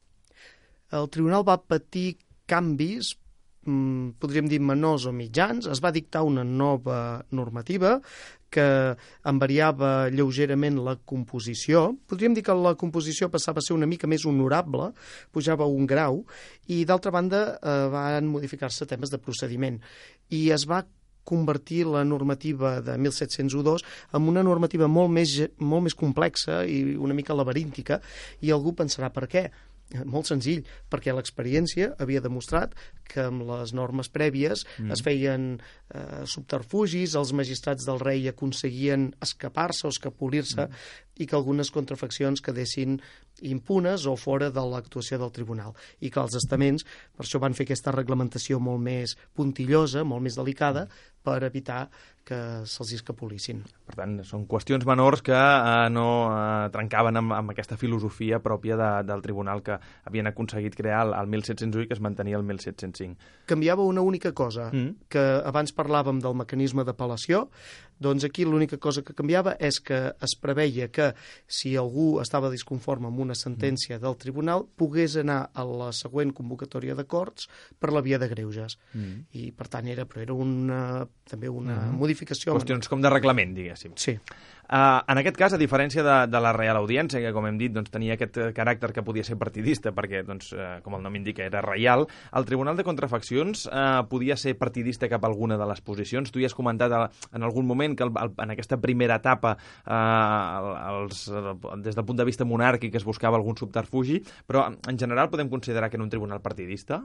El tribunal va patir canvis, podríem dir menors o mitjans. Es va dictar una nova normativa que en variava lleugerament la composició. Podríem dir que la composició passava a ser una mica més honorable, pujava un grau, i d'altra banda eh, van modificar-se temes de procediment. I es va convertir la normativa de mil set-cents dos en una normativa molt més, molt més complexa i una mica laberíntica, i algú pensarà per què? Molt senzill, perquè l'experiència havia demostrat que amb les normes prèvies mm. es feien eh, subterfugis, els magistrats del rei aconseguien escapar-se o escapolir-se mm. i que algunes contrafaccions quedessin impunes o fora de l'actuació del tribunal. I que els estaments, per això van fer aquesta reglamentació molt més puntillosa, molt més delicada, per evitar que se'ls escapolissin. Per tant, són qüestions menors que eh, no eh, trencaven amb, amb aquesta filosofia pròpia de, del tribunal que havien aconseguit crear el, el mil set-cents u i que es mantenia el mil set-cents cinc. Canviava una única cosa, mm. que abans parlàvem del mecanisme d'apel·lació, doncs aquí l'única cosa que canviava és que es preveia que si algú estava disconforme amb una una sentència del tribunal pogués anar a la següent convocatòria de Corts per la via de greuges. Mm. I, per tant, era, però era una, també una mm. modificació... Qüestions com de reglament, diguéssim. Sí. Uh, en aquest cas, a diferència de, de la Reial Audiència, que, com hem dit, doncs, tenia aquest caràcter que podia ser partidista, perquè, doncs, uh, com el nom indica, era reial, el Tribunal de Contrafaccions uh, podia ser partidista cap a alguna de les posicions. Tu ja has comentat uh, en algun moment que el, el, en aquesta primera etapa, uh, els, uh, des del punt de vista monàrquic, es buscava algun subterfugi, però, en general, podem considerar que era un tribunal partidista?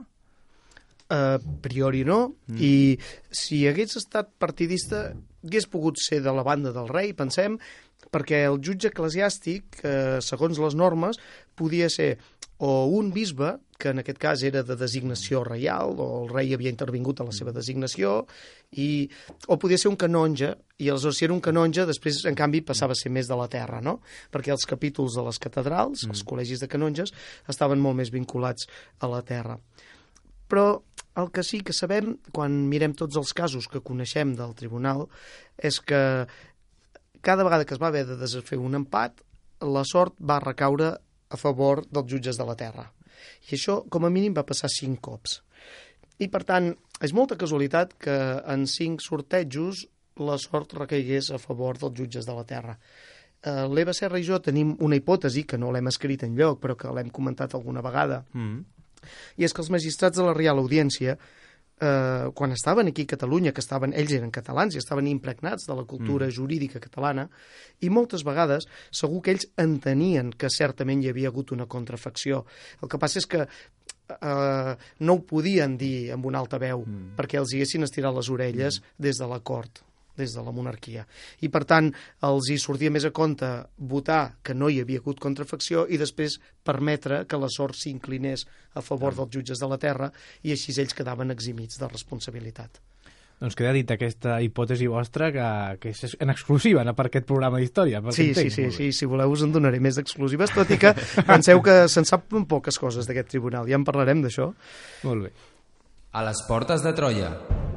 A priori no, mm. i si hagués estat partidista hagués pogut ser de la banda del rei, pensem, perquè el jutge eclesiàstic, eh, segons les normes, podia ser o un bisbe, que en aquest cas era de designació reial, o el rei havia intervingut en la seva designació, i, o podia ser un canonge, i aleshores si era un canonge, després, en canvi, passava a ser més de la terra, no? Perquè els capítols de les catedrals, mm. els col·legis de canonges, estaven molt més vinculats a la terra. Però el que sí que sabem, quan mirem tots els casos que coneixem del tribunal, és que cada vegada que es va haver de desfer un empat, la sort va recaure a favor dels jutges de la terra. I això, com a mínim, va passar cinc cops. I, per tant, és molta casualitat que en cinc sortejos la sort recaigués a favor dels jutges de la terra. Uh, L'Eva Serra i jo tenim una hipòtesi, que no l'hem escrit enlloc, però que l'hem comentat alguna vegada, mm. i és que els magistrats de la Reial Audiència, eh, quan estaven aquí a Catalunya, que estaven, ells eren catalans i estaven impregnats de la cultura mm. jurídica catalana, i moltes vegades segur que ells entenien que certament hi havia hagut una contrafacció. El que passa és que eh, no ho podien dir amb una alta veu, mm. perquè els hi haguessin estirat les orelles mm. des de la cort, des de la monarquia. I, per tant, els hi sortia més a compte votar que no hi havia hagut contrafacció i després permetre que la sort s'inclinés a favor dels jutges de la terra i així ells quedaven eximits de responsabilitat. Doncs queda dit aquesta hipòtesi vostra que, que és en exclusiva no, per aquest programa d'història. Sí, sí, sí, sí, si voleu us en donaré més exclusives, tot i que penseu que se'n sap poques coses d'aquest tribunal. Ja en parlarem d'això. Molt bé. A les portes de Troia.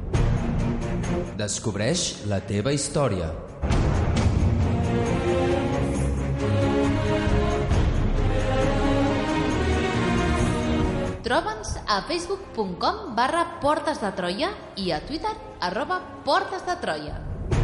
Descobreix la teva història. Troba'ns a facebook punt com barra Portes de Troia i a Twitter arroba Portes de Troia.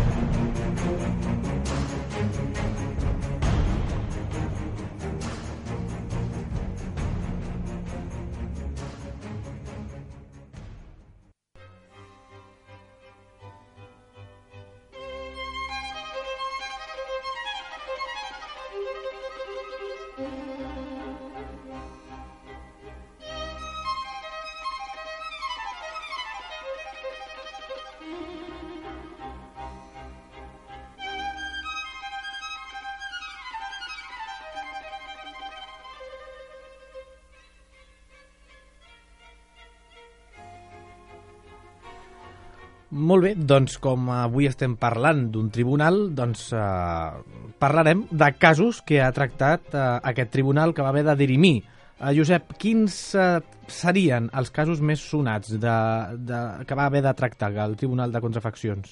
Molt bé, doncs com avui estem parlant d'un tribunal, doncs eh, parlarem de casos que ha tractat eh, aquest tribunal que va haver de dirimir. Eh, Josep, quins eh, serien els casos més sonats de, de, que va haver de tractar el Tribunal de Contrafaccions?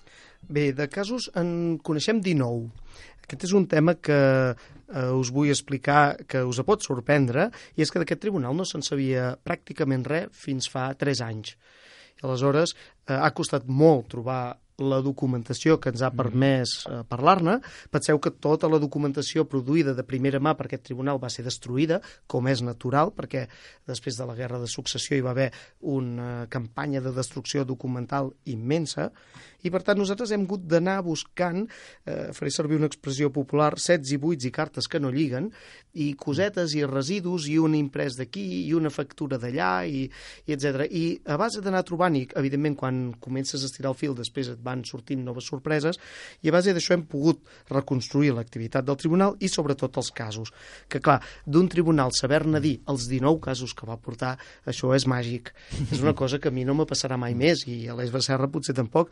Bé, de casos en coneixem dinou. Aquest és un tema que eh, us vull explicar, que us pot sorprendre, i és que d'aquest tribunal no se'n sabia pràcticament res fins fa tres anys. I aleshores eh, ha costat molt trobar la documentació que ens ha permès eh, parlar-ne. Penseu que tota la documentació produïda de primera mà per aquest tribunal va ser destruïda, com és natural, perquè després de la Guerra de Successió hi va haver una campanya de destrucció documental immensa, i per tant nosaltres hem hagut d'anar buscant, eh, faré servir una expressió popular, sets i buits i cartes que no lliguen, i cosetes i residus, i un imprès d'aquí, i una factura d'allà, i, i etcètera. I a base d'anar trobant, i evidentment quan comences a estirar el fil després et van sortint noves sorpreses, i a base d'això hem pogut reconstruir l'activitat del tribunal i sobretot els casos. Que clar, d'un tribunal saber-ne dir els dinou casos que va portar, això és màgic. És una cosa que a mi no me passarà mai més, i a l'Eva Serra potser tampoc,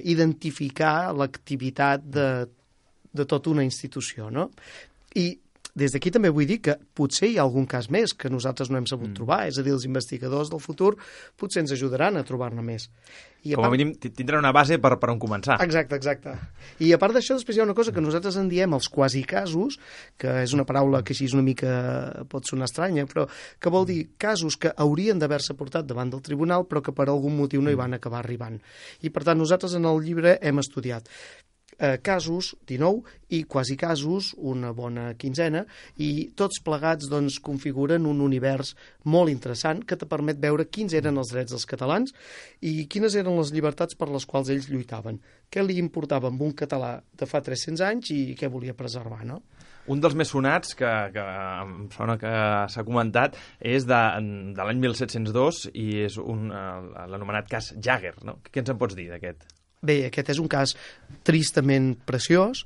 d'identificar l'activitat de, de tota una institució, no? I des d'aquí també vull dir que potser hi ha algun cas més que nosaltres no hem sabut mm. trobar, és a dir, els investigadors del futur potser ens ajudaran a trobar-ne més. I a Com a part... mínim tindran una base per, per on començar. Exacte, exacte. I a part d'això, després hi ha una cosa que nosaltres en diem els quasicasos, que és una paraula que així una mica pot sonar estranya, però que vol dir casos que haurien d'haver-se portat davant del tribunal però que per algun motiu no hi van acabar arribant. I per tant nosaltres en el llibre hem estudiat Eh, casos, dinou, i quasi casos, una bona quinzena, i tots plegats doncs, configuren un univers molt interessant que te permet veure quins eren els drets dels catalans i quines eren les llibertats per les quals ells lluitaven. Què li importava amb un català de fa tres-cents anys i què volia preservar, no? Un dels més sonats, que, que em sona que s'ha comentat, és de, de l'any mil set-cents dos i és un, uh, l'anomenat cas Jagger, no? Què ens en pots dir d'aquest? Bé, aquest és un cas tristament preciós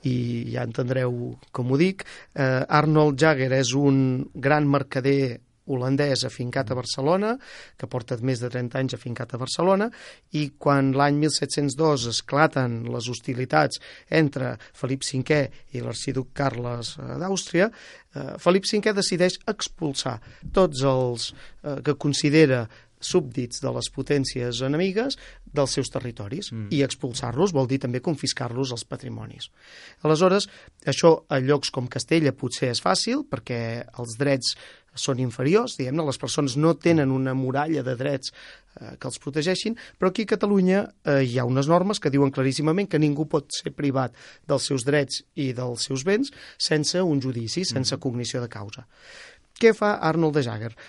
i ja entendreu com ho dic. Eh, Arnold Jagger és un gran mercader holandès afincat a Barcelona, que porta més de trenta anys afincat a Barcelona, i quan l'any mil set-cents dos esclaten les hostilitats entre Felip cinquè i l'arxiduc Carles d'Àustria, eh, Felip cinquè decideix expulsar tots els eh, que considera súbdits de les potències enemigues dels seus territoris mm. i expulsar-los vol dir també confiscar-los els patrimonis. Aleshores, això a llocs com Castella potser és fàcil perquè els drets són inferiors, diguem-ne, les persones no tenen una muralla de drets eh, que els protegeixin, però aquí a Catalunya eh, hi ha unes normes que diuen claríssimament que ningú pot ser privat dels seus drets i dels seus béns sense un judici, sense mm. cognició de causa. Què fa Arnold de Jagger?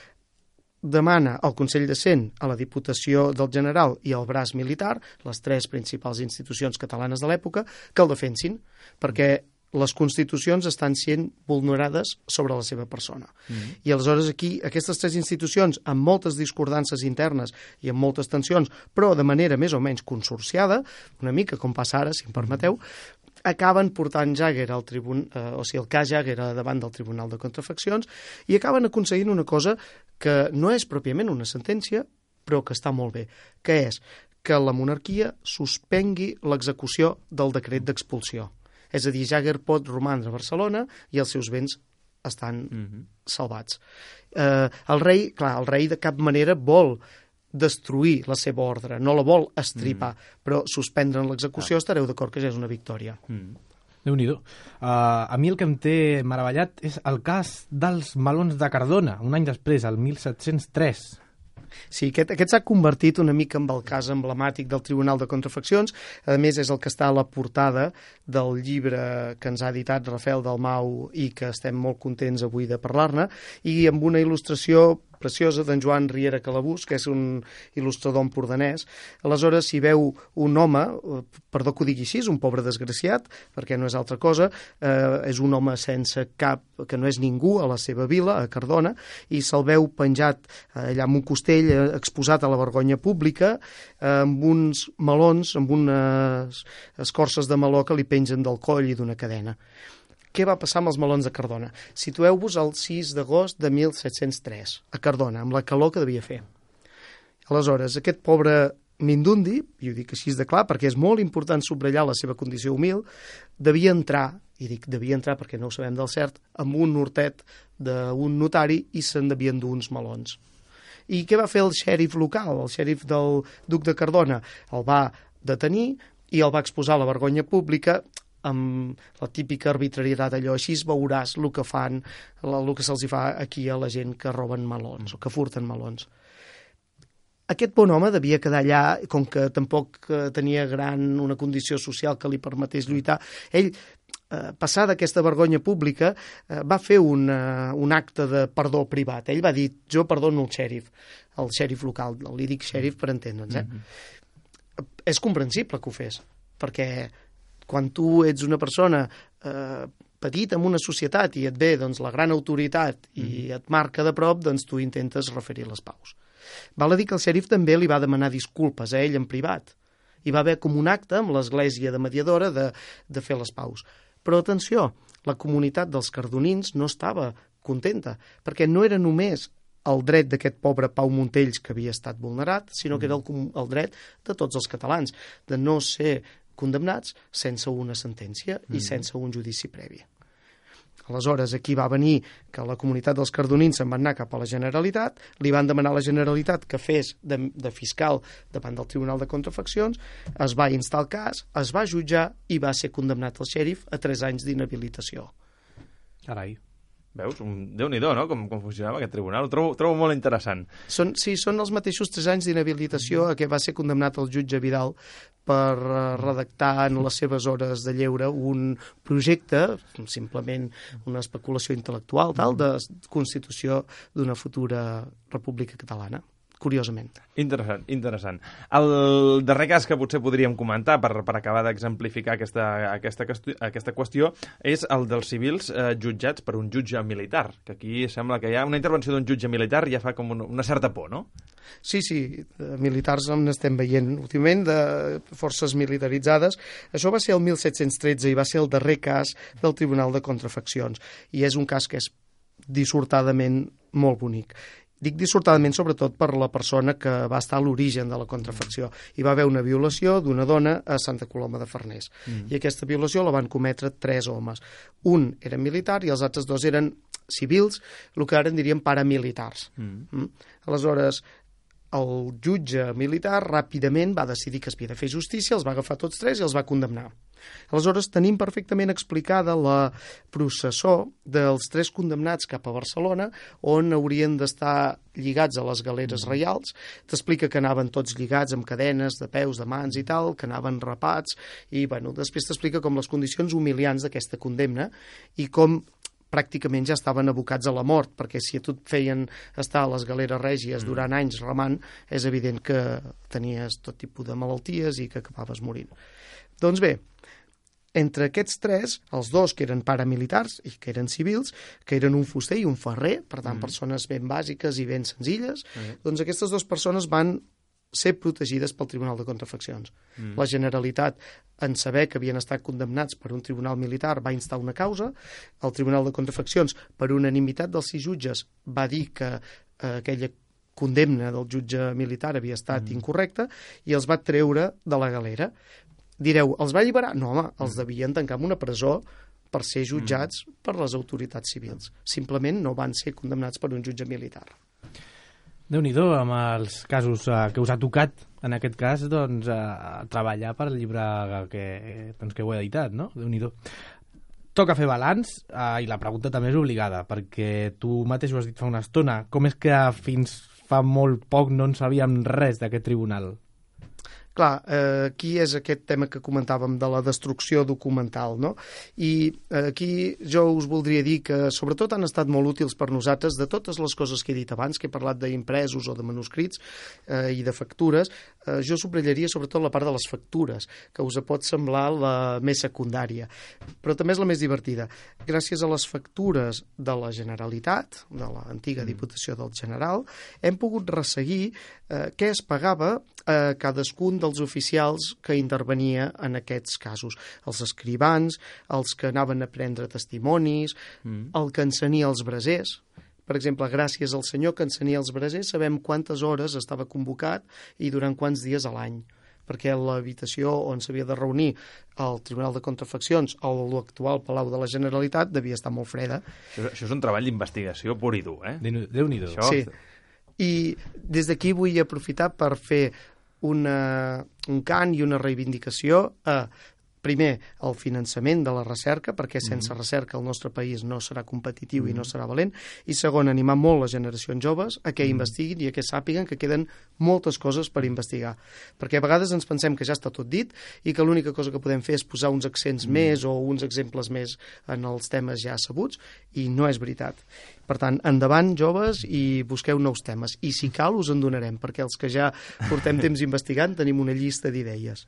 Demana al Consell de Cent, a la Diputació del General i al braç militar, les tres principals institucions catalanes de l'època, que el defensin, perquè les constitucions estan sent vulnerades sobre la seva persona. Mm-hmm. I aleshores aquí, aquestes tres institucions, amb moltes discordances internes i amb moltes tensions, però de manera més o menys consorciada, una mica com passa ara, si em permeteu, acaben portant Jagger al tribun... eh, o sigui, el cas Jagger davant del Tribunal de Contrafaccions i acaben aconseguint una cosa que no és pròpiament una sentència, però que està molt bé, que és que la monarquia suspengui l'execució del decret d'expulsió. És a dir, Jagger pot romandre a Barcelona i els seus béns estan mm-hmm. salvats. Eh, el rei, clar, el rei de cap manera vol destruir la seva ordre, no la vol estripar, mm. però suspendre l'execució, ah. estareu d'acord que ja és una victòria. Mm. Déu-n'hi-do. Uh, a mi el que em té meravellat és el cas dels melons de Cardona, un any després, el mil set-cents tres. Sí, aquest, aquest s'ha convertit una mica en el cas emblemàtic del Tribunal de Contrafaccions. A més, és el que està a la portada del llibre que ens ha editat Rafael Dalmau i que estem molt contents avui de parlar-ne, i amb una il·lustració preciosa d'en Joan Riera Calabús, que és un il·lustrador empordanès. Aleshores, si veu un home, perdó que ho digui així, un pobre desgraciat, perquè no és altra cosa, eh, és un home sense cap, que no és ningú a la seva vila, a Cardona, i se'l veu penjat allà amb un costell, eh, exposat a la vergonya pública, eh, amb uns melons, amb unes escorces de meló que li pengen del coll i d'una cadena. Què va passar amb els melons de Cardona? Situeu-vos el sis d'agost de mil set-cents tres, a Cardona, amb la calor que devia fer. Aleshores, aquest pobre Mindundi, i ho dic així de clar perquè és molt important subratllar la seva condició humil, devia entrar, i dic devia entrar perquè no ho sabem del cert, amb un hortet d'un notari i se'n devien dur uns melons. I què va fer el xèrif local, el xèrif del duc de Cardona? El va detenir i el va exposar a la vergonya pública amb la típica arbitrarietat, allò, així veuràs el que fan, el que se'ls fa aquí a la gent que roben melons o que furten melons. Aquest bon home devia quedar allà, com que tampoc tenia gran una condició social que li permetés lluitar. Ell, eh, passar d'aquesta vergonya pública, eh, va fer una, un acte de perdó privat. Ell va dir, jo perdono el xèrif, el xèrif local, li dic xèrif per entendre'ns. Eh? Mm-hmm. És comprensible que ho fes, perquè quan tu ets una persona eh, petita en una societat i et ve doncs, la gran autoritat i mm. et marca de prop, doncs tu intentes referir les paus. Val a dir que el xèrif també li va demanar disculpes a ell en privat. Hi va haver com un acte amb l'església de mediadora de, de fer les paus. Però atenció, la comunitat dels cardonins no estava contenta, perquè no era només el dret d'aquest pobre Pau Montells que havia estat vulnerat, sinó que era el, el dret de tots els catalans, de no ser condemnats sense una sentència mm. i sense un judici previ. Aleshores, aquí va venir que la comunitat dels cardonins se'n van anar cap a la Generalitat, li van demanar a la Generalitat que fes de, de fiscal davant del Tribunal de Contrafaccions, es va instar el cas, es va jutjar i va ser condemnat el xèrif a tres anys d'inhabilitació. Carai. Veus? Un... Déu-n'hi-do, no?, com, com funcionava aquest tribunal. Ho trobo, trobo molt interessant. Són, sí, són els mateixos tres anys d'inhabilitació a què va ser condemnat el jutge Vidal per uh, redactar en les seves hores de lleure un projecte, simplement una especulació intel·lectual, tal, de constitució d'una futura república catalana. Curiosament. Interessant, interessant. El darrer cas que potser podríem comentar per, per acabar d'exemplificar aquesta, aquesta, aquesta qüestió és el dels civils eh, jutjats per un jutge militar, que aquí sembla que hi ha una intervenció d'un jutge militar i ja fa com una, una certa por, no? Sí, sí, militars en estem veient últimament, de forces militaritzades. Això va ser el mil set-cents tretze i va ser el darrer cas del Tribunal de Contrafaccions, i és un cas que és dissortadament molt bonic. Dic dissortadament sobretot per la persona que va estar a l'origen de la contrafacció. Hi va haver una violació d'una dona a Santa Coloma de Farners. Mm. I aquesta violació la van cometre tres homes. Un era militar i els altres dos eren civils, el que ara en diríem paramilitars. Mm. Mm? Aleshores, el jutge militar ràpidament va decidir que es havia de fer justícia, els va agafar tots tres i els va condemnar. Aleshores, tenim perfectament explicada la processó dels tres condemnats cap a Barcelona, on haurien d'estar lligats a les galeres reials. T'explica que anaven tots lligats amb cadenes de peus, de mans i tal, que anaven rapats, i bueno, després t'explica com les condicions humiliants d'aquesta condemna i com pràcticament ja estaven abocats a la mort, perquè si a tu et feien estar a les galeres règies durant anys remant, és evident que tenies tot tipus de malalties i que acabaves morint. Doncs bé, entre aquests tres, els dos que eren paramilitars i que eren civils, que eren un fuster i un ferrer, per tant, mm. persones ben bàsiques i ben senzilles, mm. doncs aquestes dues persones van ser protegides pel Tribunal de Contrafaccions. Mm. La Generalitat, en saber que havien estat condemnats per un tribunal militar, va instar una causa. El Tribunal de Contrafaccions, per unanimitat dels sis jutges, va dir que eh, aquella condemna del jutge militar havia estat mm. incorrecta i els va treure de la galera. Direu, els va alliberar? No, home, els devien tancar en una presó per ser jutjats mm. per les autoritats civils. Simplement no van ser condemnats per un jutge militar. Déu-n'hi-do amb els casos eh, que us ha tocat, en aquest cas, doncs, eh, treballar per el llibre que, doncs, que heu editat, no? Déu-n'hi-do. Toca fer balanç, eh, i la pregunta també és obligada, perquè tu mateix ho has dit fa una estona. Com és que fins fa molt poc no en sabíem res d'aquest tribunal? Clar, eh, aquí és aquest tema que comentàvem de la destrucció documental, no? I eh, aquí jo us voldria dir que sobretot han estat molt útils per nosaltres de totes les coses que he dit abans, que he parlat d'impresos o de manuscrits eh, i de factures. Eh, jo subrallaria sobretot la part de les factures, que us pot semblar la més secundària, però també és la més divertida. Gràcies a les factures de la Generalitat, de l'antiga Diputació del General, hem pogut resseguir eh, què es pagava a cadascun dels oficials que intervenia en aquests casos. Els escrivans, els que anaven a prendre testimonis, mm. el que encenia els brasers. Per exemple, gràcies al senyor que encenia els brasers sabem quantes hores estava convocat i durant quants dies a l'any, perquè l'habitació on s'havia de reunir el Tribunal de Contrafaccions o l'actual Palau de la Generalitat devia estar molt freda. Això, això és un treball d'investigació pur i dur, eh? Déu-n'hi-do. Això... Sí. I des d'aquí vull aprofitar per fer una, un cant i una reivindicació a, primer, el finançament de la recerca, perquè sense recerca el nostre país no serà competitiu mm. i no serà valent, i segon, animar molt les generacions joves a que mm. investiguin i a que sàpiguen que queden moltes coses per investigar, perquè a vegades ens pensem que ja està tot dit i que l'única cosa que podem fer és posar uns accents mm. més o uns exemples més en els temes ja sabuts, i no és veritat. Per tant, endavant, joves, i busqueu nous temes. I si cal, us en donarem, perquè els que ja portem temps investigant tenim una llista d'idees.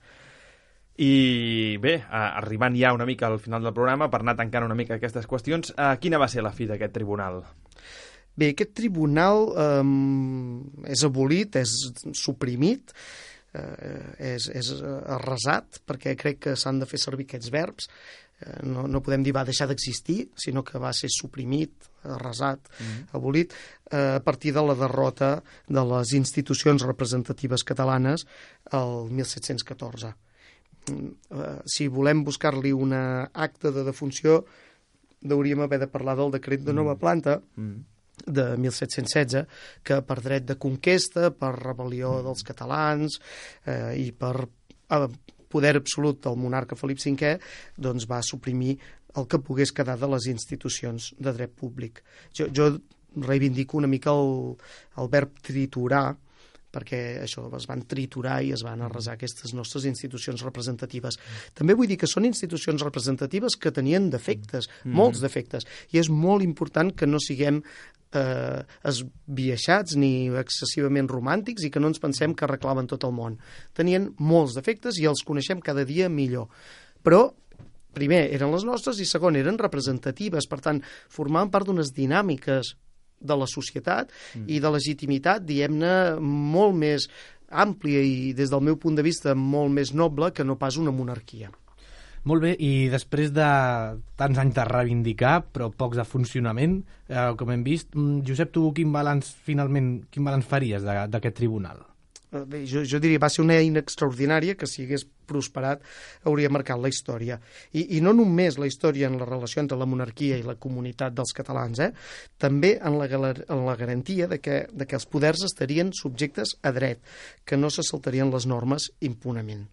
I bé, arribant ja una mica al final del programa, per anar tancant una mica aquestes qüestions, quina va ser la fi d'aquest tribunal? Bé, aquest tribunal eh, és abolit, és suprimit, eh, és, és arrasat, perquè crec que s'han de fer servir aquests verbs. Eh, no, no podem dir va deixar d'existir, sinó que va ser suprimit, arrasat, mm. abolit, eh, a partir de la derrota de les institucions representatives catalanes el mil set-cents catorze. Si volem buscar-li una acta de defunció, hauríem haver de parlar del decret de nova planta, mm. de mil set-cents setze, que per dret de conquesta, per rebel·lió mm. dels catalans eh, i per eh, poder absolut del monarca Felip cinquè, doncs va suprimir el que pogués quedar de les institucions de dret públic. Jo, jo reivindico una mica el, el verb triturar, perquè això es van triturar i es van arrasar aquestes nostres institucions representatives. També vull dir que són institucions representatives que tenien defectes, mm. molts defectes, i és molt important que no siguem eh, esbiaixats ni excessivament romàntics i que no ens pensem que arreglaven tot el món. Tenien molts defectes i els coneixem cada dia millor. Però primer, eren les nostres i segon, eren representatives, per tant, formaven part d'unes dinàmiques de la societat mm. i de legitimitat, diguem-ne, molt més àmplia i, des del meu punt de vista, molt més noble que no pas una monarquia. Molt bé, i després de tants anys de reivindicar, però pocs de funcionament, eh, com hem vist, Josep, tu quin balanç, finalment, quin balanç faries d'aquest tribunal? Bé, jo, jo diria que va ser una eina extraordinària que si hagués prosperat hauria marcat la història. I, i no només la història en la relació entre la monarquia i la comunitat dels catalans, eh? També en la, en la garantia de que, de que els poders estarien subjectes a dret, que no se saltarien les normes impunament.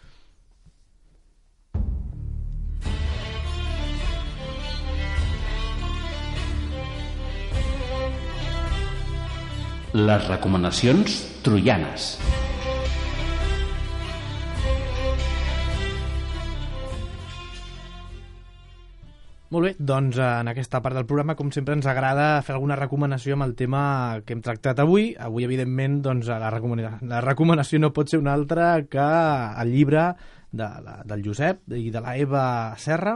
Les recomanacions troianes. Molt bé, doncs en aquesta part del programa, com sempre, ens agrada fer alguna recomanació amb el tema que hem tractat avui. Avui, evidentment, doncs, la, recomana la recomanació no pot ser una altra que el llibre de la, del Josep i de la Eva Serra,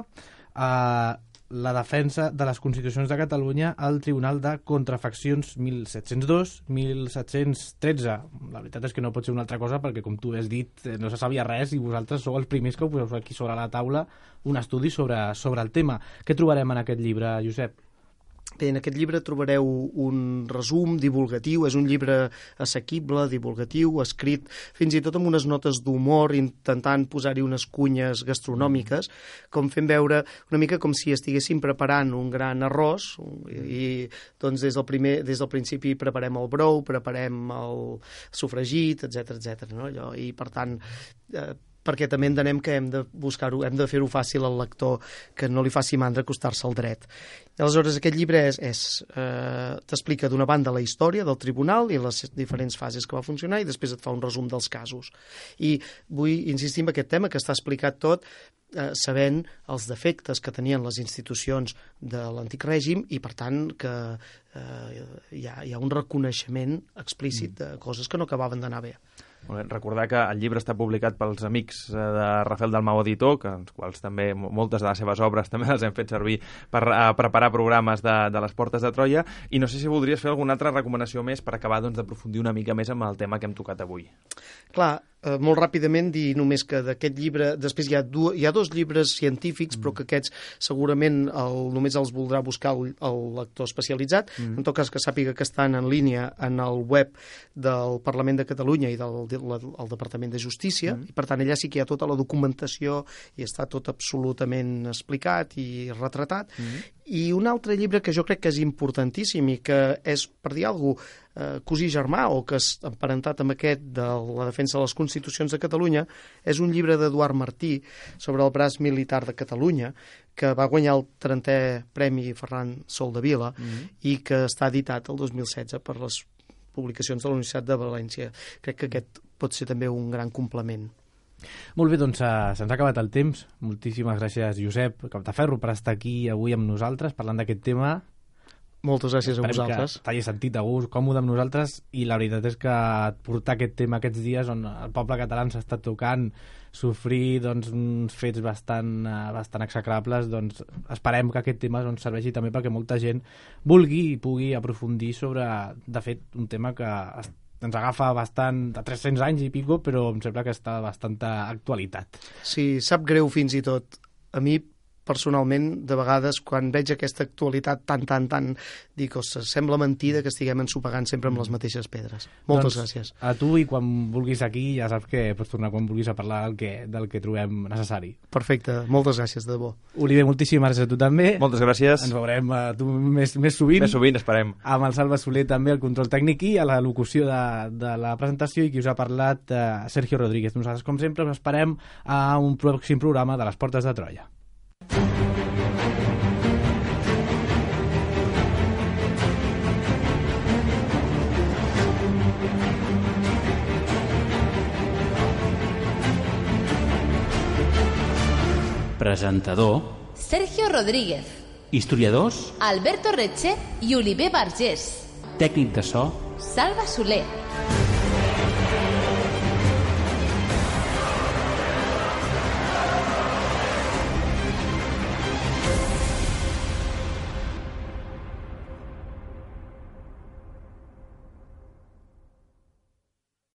eh, la defensa de les Constitucions de Catalunya al Tribunal de Contrafaccions mil set-cents dos a mil set-cents tretze. La veritat és que no pot ser una altra cosa perquè, com tu has dit, no se sabia res i vosaltres sou els primers que ho poseu aquí sobre la taula un estudi sobre, sobre el tema. Què trobarem en aquest llibre, Josep? Bé, en aquest llibre trobareu un resum divulgatiu, és un llibre assequible, divulgatiu, escrit fins i tot amb unes notes d'humor, intentant posar-hi unes cunyes gastronòmiques, com fent veure una mica com si estiguéssim preparant un gran arròs i doncs des del, primer, des del principi preparem el brou, preparem el sofregit, etcètera etcètera, no? Allò, i per tant... Eh, perquè també entenem que hem de buscar-ho, hem de fer-ho fàcil al lector, que no li faci mandra acostar-se al dret. Aleshores, aquest llibre és, és, eh, t'explica d'una banda la història del tribunal i les diferents fases que va funcionar i després et fa un resum dels casos. I vull insistir en aquest tema que està explicat tot eh, sabent els defectes que tenien les institucions de l'antic règim i, per tant, que eh, hi, ha, hi ha un reconeixement explícit de coses que no acabaven d'anar bé. Recordar que el llibre està publicat pels amics de Rafael Dalmau Editor, que els quals també moltes de les seves obres també les hem fet servir per uh, preparar programes de, de les Portes de Troia, i no sé si voldries fer alguna altra recomanació més per acabar doncs, d'aprofundir una mica més amb el tema que hem tocat avui. Clar, eh, molt ràpidament dir només que d'aquest llibre, després hi ha, du hi ha dos llibres científics, mm. però que aquests segurament el, només els voldrà buscar el, el lector especialitzat, mm. en tot cas que sàpiga que estan en línia en el web del Parlament de Catalunya i del al Departament de Justícia, mm. i per tant allà sí que hi ha tota la documentació i està tot absolutament explicat i retratat. Mm. I un altre llibre que jo crec que és importantíssim i que és, per dir alguna cosa, eh, cosí germà o que és emparentat amb aquest de la defensa de les Constitucions de Catalunya, és un llibre d'Eduard Martí sobre el braç militar de Catalunya, que va guanyar el trentè Premi Ferran Soldevila mm. i que està editat el dos mil setze per les publicacions de la Universitat de València. Crec que aquest pot ser també un gran complement. Molt bé, doncs uh, se'ns ha acabat el temps. Moltíssimes gràcies, Josep Capdeferro, per estar aquí avui amb nosaltres parlant d'aquest tema. Moltes gràcies Esperem a vosaltres. Que t'hagi sentit a gust, còmode amb nosaltres, i la veritat és que portar aquest tema aquests dies on el poble català s'està tocant, sofrir doncs, uns fets bastant, uh, bastant execrables, doncs esperem que aquest tema doncs, serveixi també perquè molta gent vulgui i pugui aprofundir sobre, de fet, un tema que ens agafa bastant, de tres-cents anys i pico, però em sembla que està bastanta actualitat. Sí, sap greu fins i tot. A mi personalment, de vegades, quan veig aquesta actualitat tan, tan, tan, dic, ostres, sembla mentida que estiguem ensopegant sempre amb les mateixes pedres. Moltes doncs, gràcies. A tu, i quan vulguis aquí, ja saps que pots tornar quan vulguis a parlar del que, del que trobem necessari. Perfecte, moltes gràcies, de debò. Oliver, moltíssimes gràcies a tu també. Moltes gràcies. Ens veurem a tu més, més sovint. Més sovint, esperem. Amb el Salva Soler també, el control tècnic, i a la locució de, de la presentació, i qui us ha parlat, eh, Sergio Rodríguez. Nosaltres, com sempre, us esperem a un pròxim programa de les Portes de Troia. Presentador Sergio Rodríguez, historiadors, Alberto Reche i Oliver Vergés. tècnic de so Salva Soler.